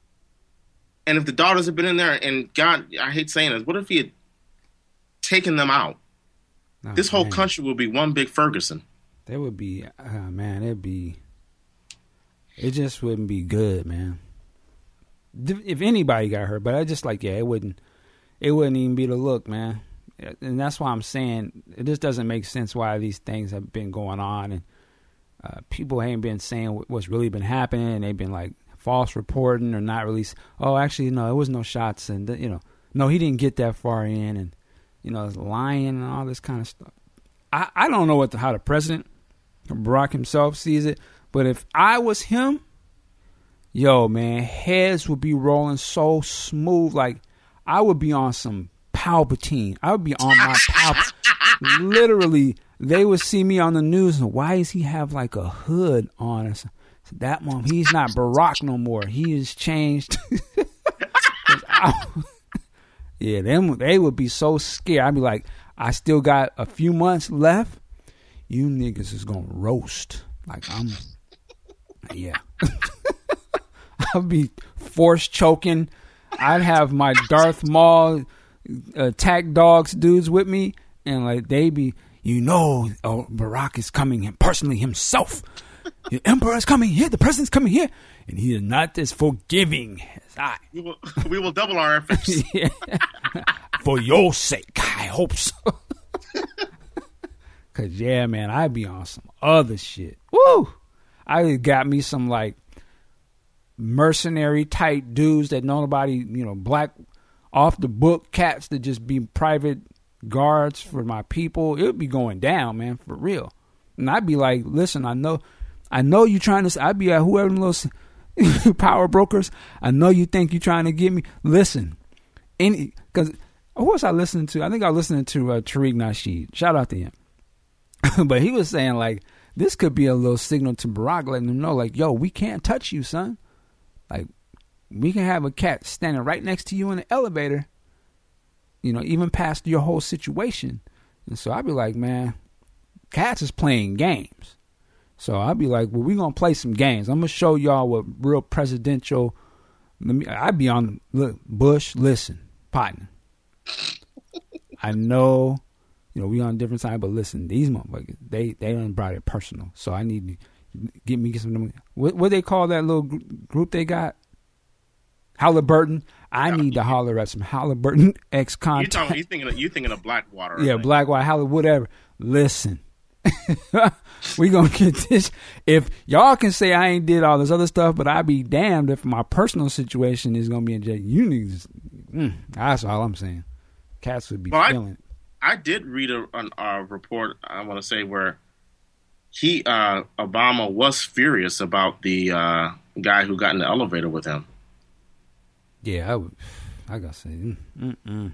And if the daughters had been in there, and God, I hate saying this, what if he had taken them out? Oh, this whole man. country would be one big Ferguson. There would be, uh, man, it'd be, it just wouldn't be good, man. If anybody got hurt, but I just like, yeah, it wouldn't, it wouldn't even be the look, man. And that's why I'm saying it just doesn't make sense why these things have been going on, and uh, people ain't been saying what's really been happening, and they've been like, false reporting or not release. Oh, actually, no, it was no shots, and you know, no, he didn't get that far in, and you know, lying and all this kind of stuff. I, I don't know what the, how the president, Barack himself, sees it, but if I was him, yo, man, heads would be rolling so smooth, like I would be on some Palpatine. I would be on my Palpatine. Literally, they would see me on the news, and why does he have like a hood on us? That one, he's not Barack no more. He has changed. I, yeah, them they would be so scared. I'd be like, I still got a few months left. You niggas is gonna roast. Like I'm, yeah. I'd be force choking. I'd have my Darth Maul attack dogs dudes with me, and like they be, you know, oh, Barack is coming personally himself. The emperor is coming here. The president's coming here. And he is not as forgiving as I. We will, we will double our efforts. Yeah. For your sake, I hope so. Because, yeah, man, I be on some other shit. Woo! I got me some, like, mercenary type dudes that know nobody, you know, black off the book cats that just be private guards for my people. It would be going down, man, for real. And I'd be like, listen, I know, I know you trying to, I'd be at whoever them little power brokers. I know you think you trying to get me. Listen, any, because who was I listening to? I think I was listening to uh, Tariq Nasheed. Shout out to him. But he was saying, like, this could be a little signal to Barack, letting him know, like, yo, we can't touch you, son. Like, we can have a cat standing right next to you in the elevator, you know, even past your whole situation. And so I'd be like, man, cats is playing games. So I'd be like, well, we're going to play some games. I'm going to show y'all what real presidential, let me, I'd be on, look, Bush, listen, partner. I know, you know, we on different side, but listen, these motherfuckers, they, they done brought it personal. So I need to get me get some, what, what they call that little group they got? Halliburton. I yeah. need to holler at some Halliburton ex contact. You talking? You thinking? Of, you thinking of Blackwater? Yeah, Blackwater, Halliburton, whatever. Listen, we gonna get this. If y'all can say I ain't did all this other stuff, but I be damned if my personal situation is gonna be in jail. You niggas, mm, that's all I'm saying. Cats would be well, feeling I, it. I did read a, an, a report. I want to say where he uh, Obama was furious about the uh, guy who got in the elevator with him. Yeah, I would. I gotta say, mm, mm, mm.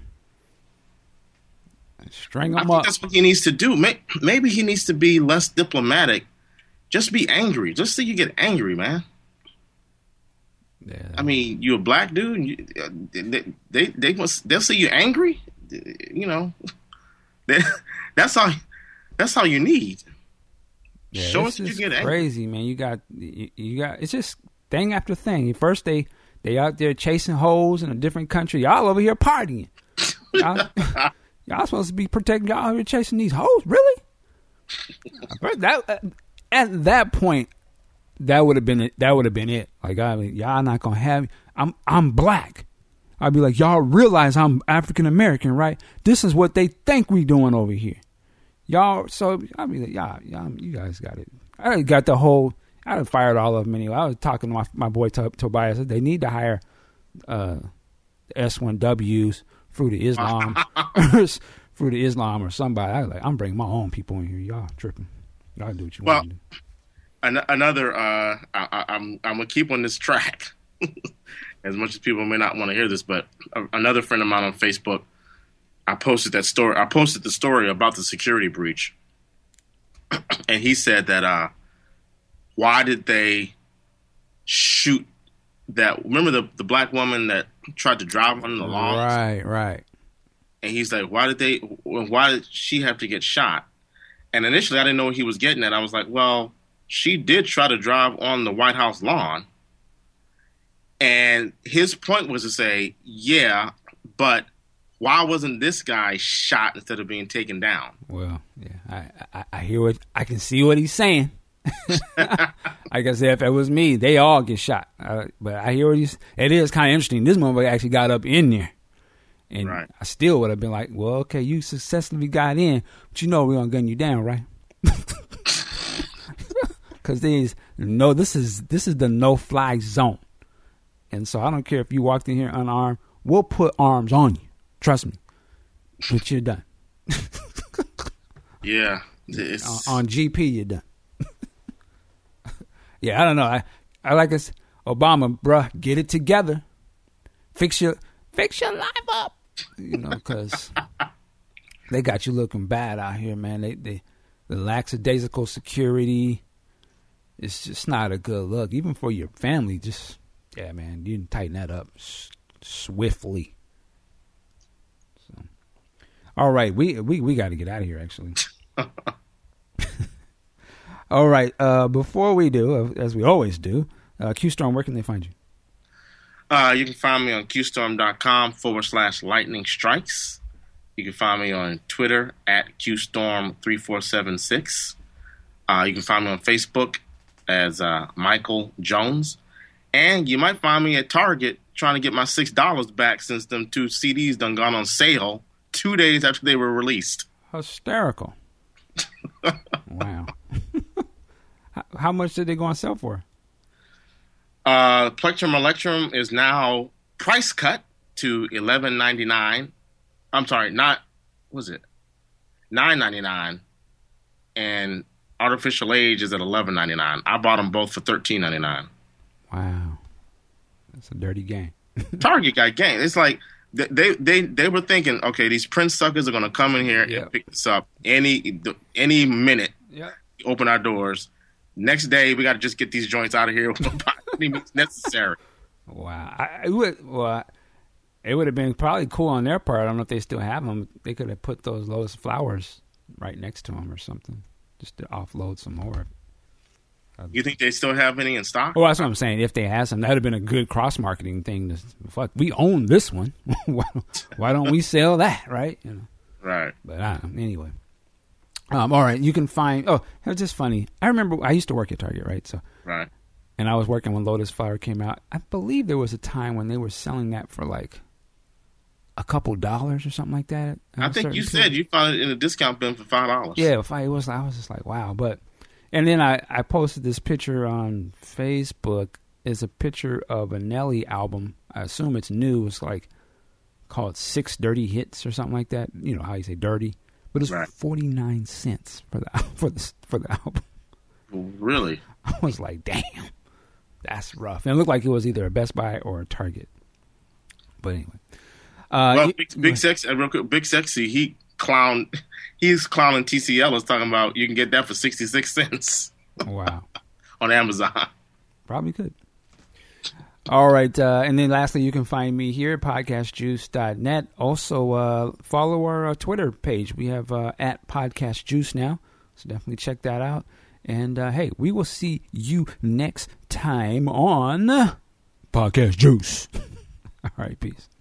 String him I up. think that's what he needs to do. Maybe he needs to be less diplomatic. Just be angry. Just so you get angry, man. Yeah. I mean, you a black dude. You, they they they must they'll see you angry. You know, that's all. That's all you need. Yeah, Show us that you get angry. Crazy, man. You got you, you got. It's just thing after thing. First they. They out there chasing hoes in a different country. Y'all over here partying. Y'all, y'all supposed to be protecting y'all over here chasing these hoes. Really? that, at that point, that would have been it. That would have been it. Like, I mean, y'all not gonna have me. I'm I'm black. I'd be like, y'all realize I'm African American, right? This is what they think we doing over here. Y'all. So I mean, like, y'all, y'all, you guys got it. I got the whole. I done fired all of them anyway. I was talking to my, my boy T- Tobias. They need to hire uh, S one Ws, Fruit of Islam, Fruit of Islam or somebody. I was like, I'm bringing my own people in here. Y'all tripping. Y'all do what you well, want to do. An- another, uh, I, I'm I'm gonna keep on this track. As much as people may not want to hear this, but a- another friend of mine on Facebook, I posted that story. I posted the story about the security breach, and he said that. Uh, Why did they shoot that? Remember the the black woman that tried to drive on the lawn? Right, right. And he's like, why did they? Why did she have to get shot? And initially, I didn't know what he was getting at. I was like, well, she did try to drive on the White House lawn. And his point was to say, yeah, but why wasn't this guy shot instead of being taken down? Well, yeah, I I, I hear what I can see what he's saying. Like I said, if it was me, they all get shot. Uh, but I hear what he's. It is kind of interesting. This motherfucker actually got up in there, and right. I still would have been like, "Well, okay, you successfully got in, but you know we're gonna gun you down, right?" Because there's no. This is this is the no-fly zone, and so I don't care if you walked in here unarmed. We'll put arms on you. Trust me, but you're done. Yeah, on, on G P, you're done. Yeah, I don't know. I, I like this. Obama, bruh, get it together. Fix your, fix your life up. You know, because they got you looking bad out here, man. They, they, the lackadaisical security, it's just not a good look. Even for your family, just, yeah, man, you can tighten that up s- swiftly. So, all right, we we, we got to get out of here, actually. All right. Uh, before we do, as we always do, uh, Q-Storm, where can they find you? Uh, you can find me on qstorm.com forward slash lightning strikes. You can find me on Twitter at qstorm three four seven six. Uh, you can find me on Facebook as uh, Michael Jones. And you might find me at Target trying to get my six dollars back since them two C Ds done gone on sale two days after they were released. Hysterical. Wow. how, how much did they go on sale for? Uh, Plectrum Electrum is now price cut to eleven ninety-nine. I'm sorry, not, what was it? nine ninety-nine. And Artificial Age is at eleven ninety-nine. I bought them both for thirteen ninety-nine. Wow. That's a dirty game. Target got game. It's like they they they were thinking, okay, these Prince suckers are going to come in here Yep. and pick this up any any minute. Yeah. Open our doors. Next day, we got to just get these joints out of here without any means necessary. Wow. I, I would, well, it would have been probably cool on their part. I don't know if they still have them. They could have put those Lotus Flowers right next to them or something, just to offload some more. You think they still have any in stock? Well, that's what I'm saying. If they had some, that would have been a good cross-marketing thing. To, fuck, we own this one. why, why don't we sell that, right? You know. Right. But I don't know. Anyway. Um, all right, you can find... Oh, it was just funny. I remember I used to work at Target, right? So, Right. and I was working when Lotus Flower came out. I believe there was a time when they were selling that for like a couple dollars or something like that. I think you said you found it in a discount bin for five dollars. Yeah, if I, it was, I was just like, wow. But... And then I, I posted this picture on Facebook. It's a picture of a Nelly album. I assume it's new. It's like called Six Dirty Hits or something like that. You know how you say dirty, but it's Right. forty-nine cents for the for the for the album. Really? I was like, damn, that's rough. And it looked like it was either a Best Buy or a Target. But anyway, uh, well, you, big, big sexy, uh, real quick, big sexy. He clown. He's clowning T C L is talking about you can get that for sixty-six cents wow, on Amazon. probably could. All right. Uh, and then lastly, you can find me here at podcast juice dot net. Also, uh, follow our uh, Twitter page. We have uh, at Podcast Juice now. So definitely check that out. And uh, hey, we will see you next time on Podcast Juice. All right. Peace.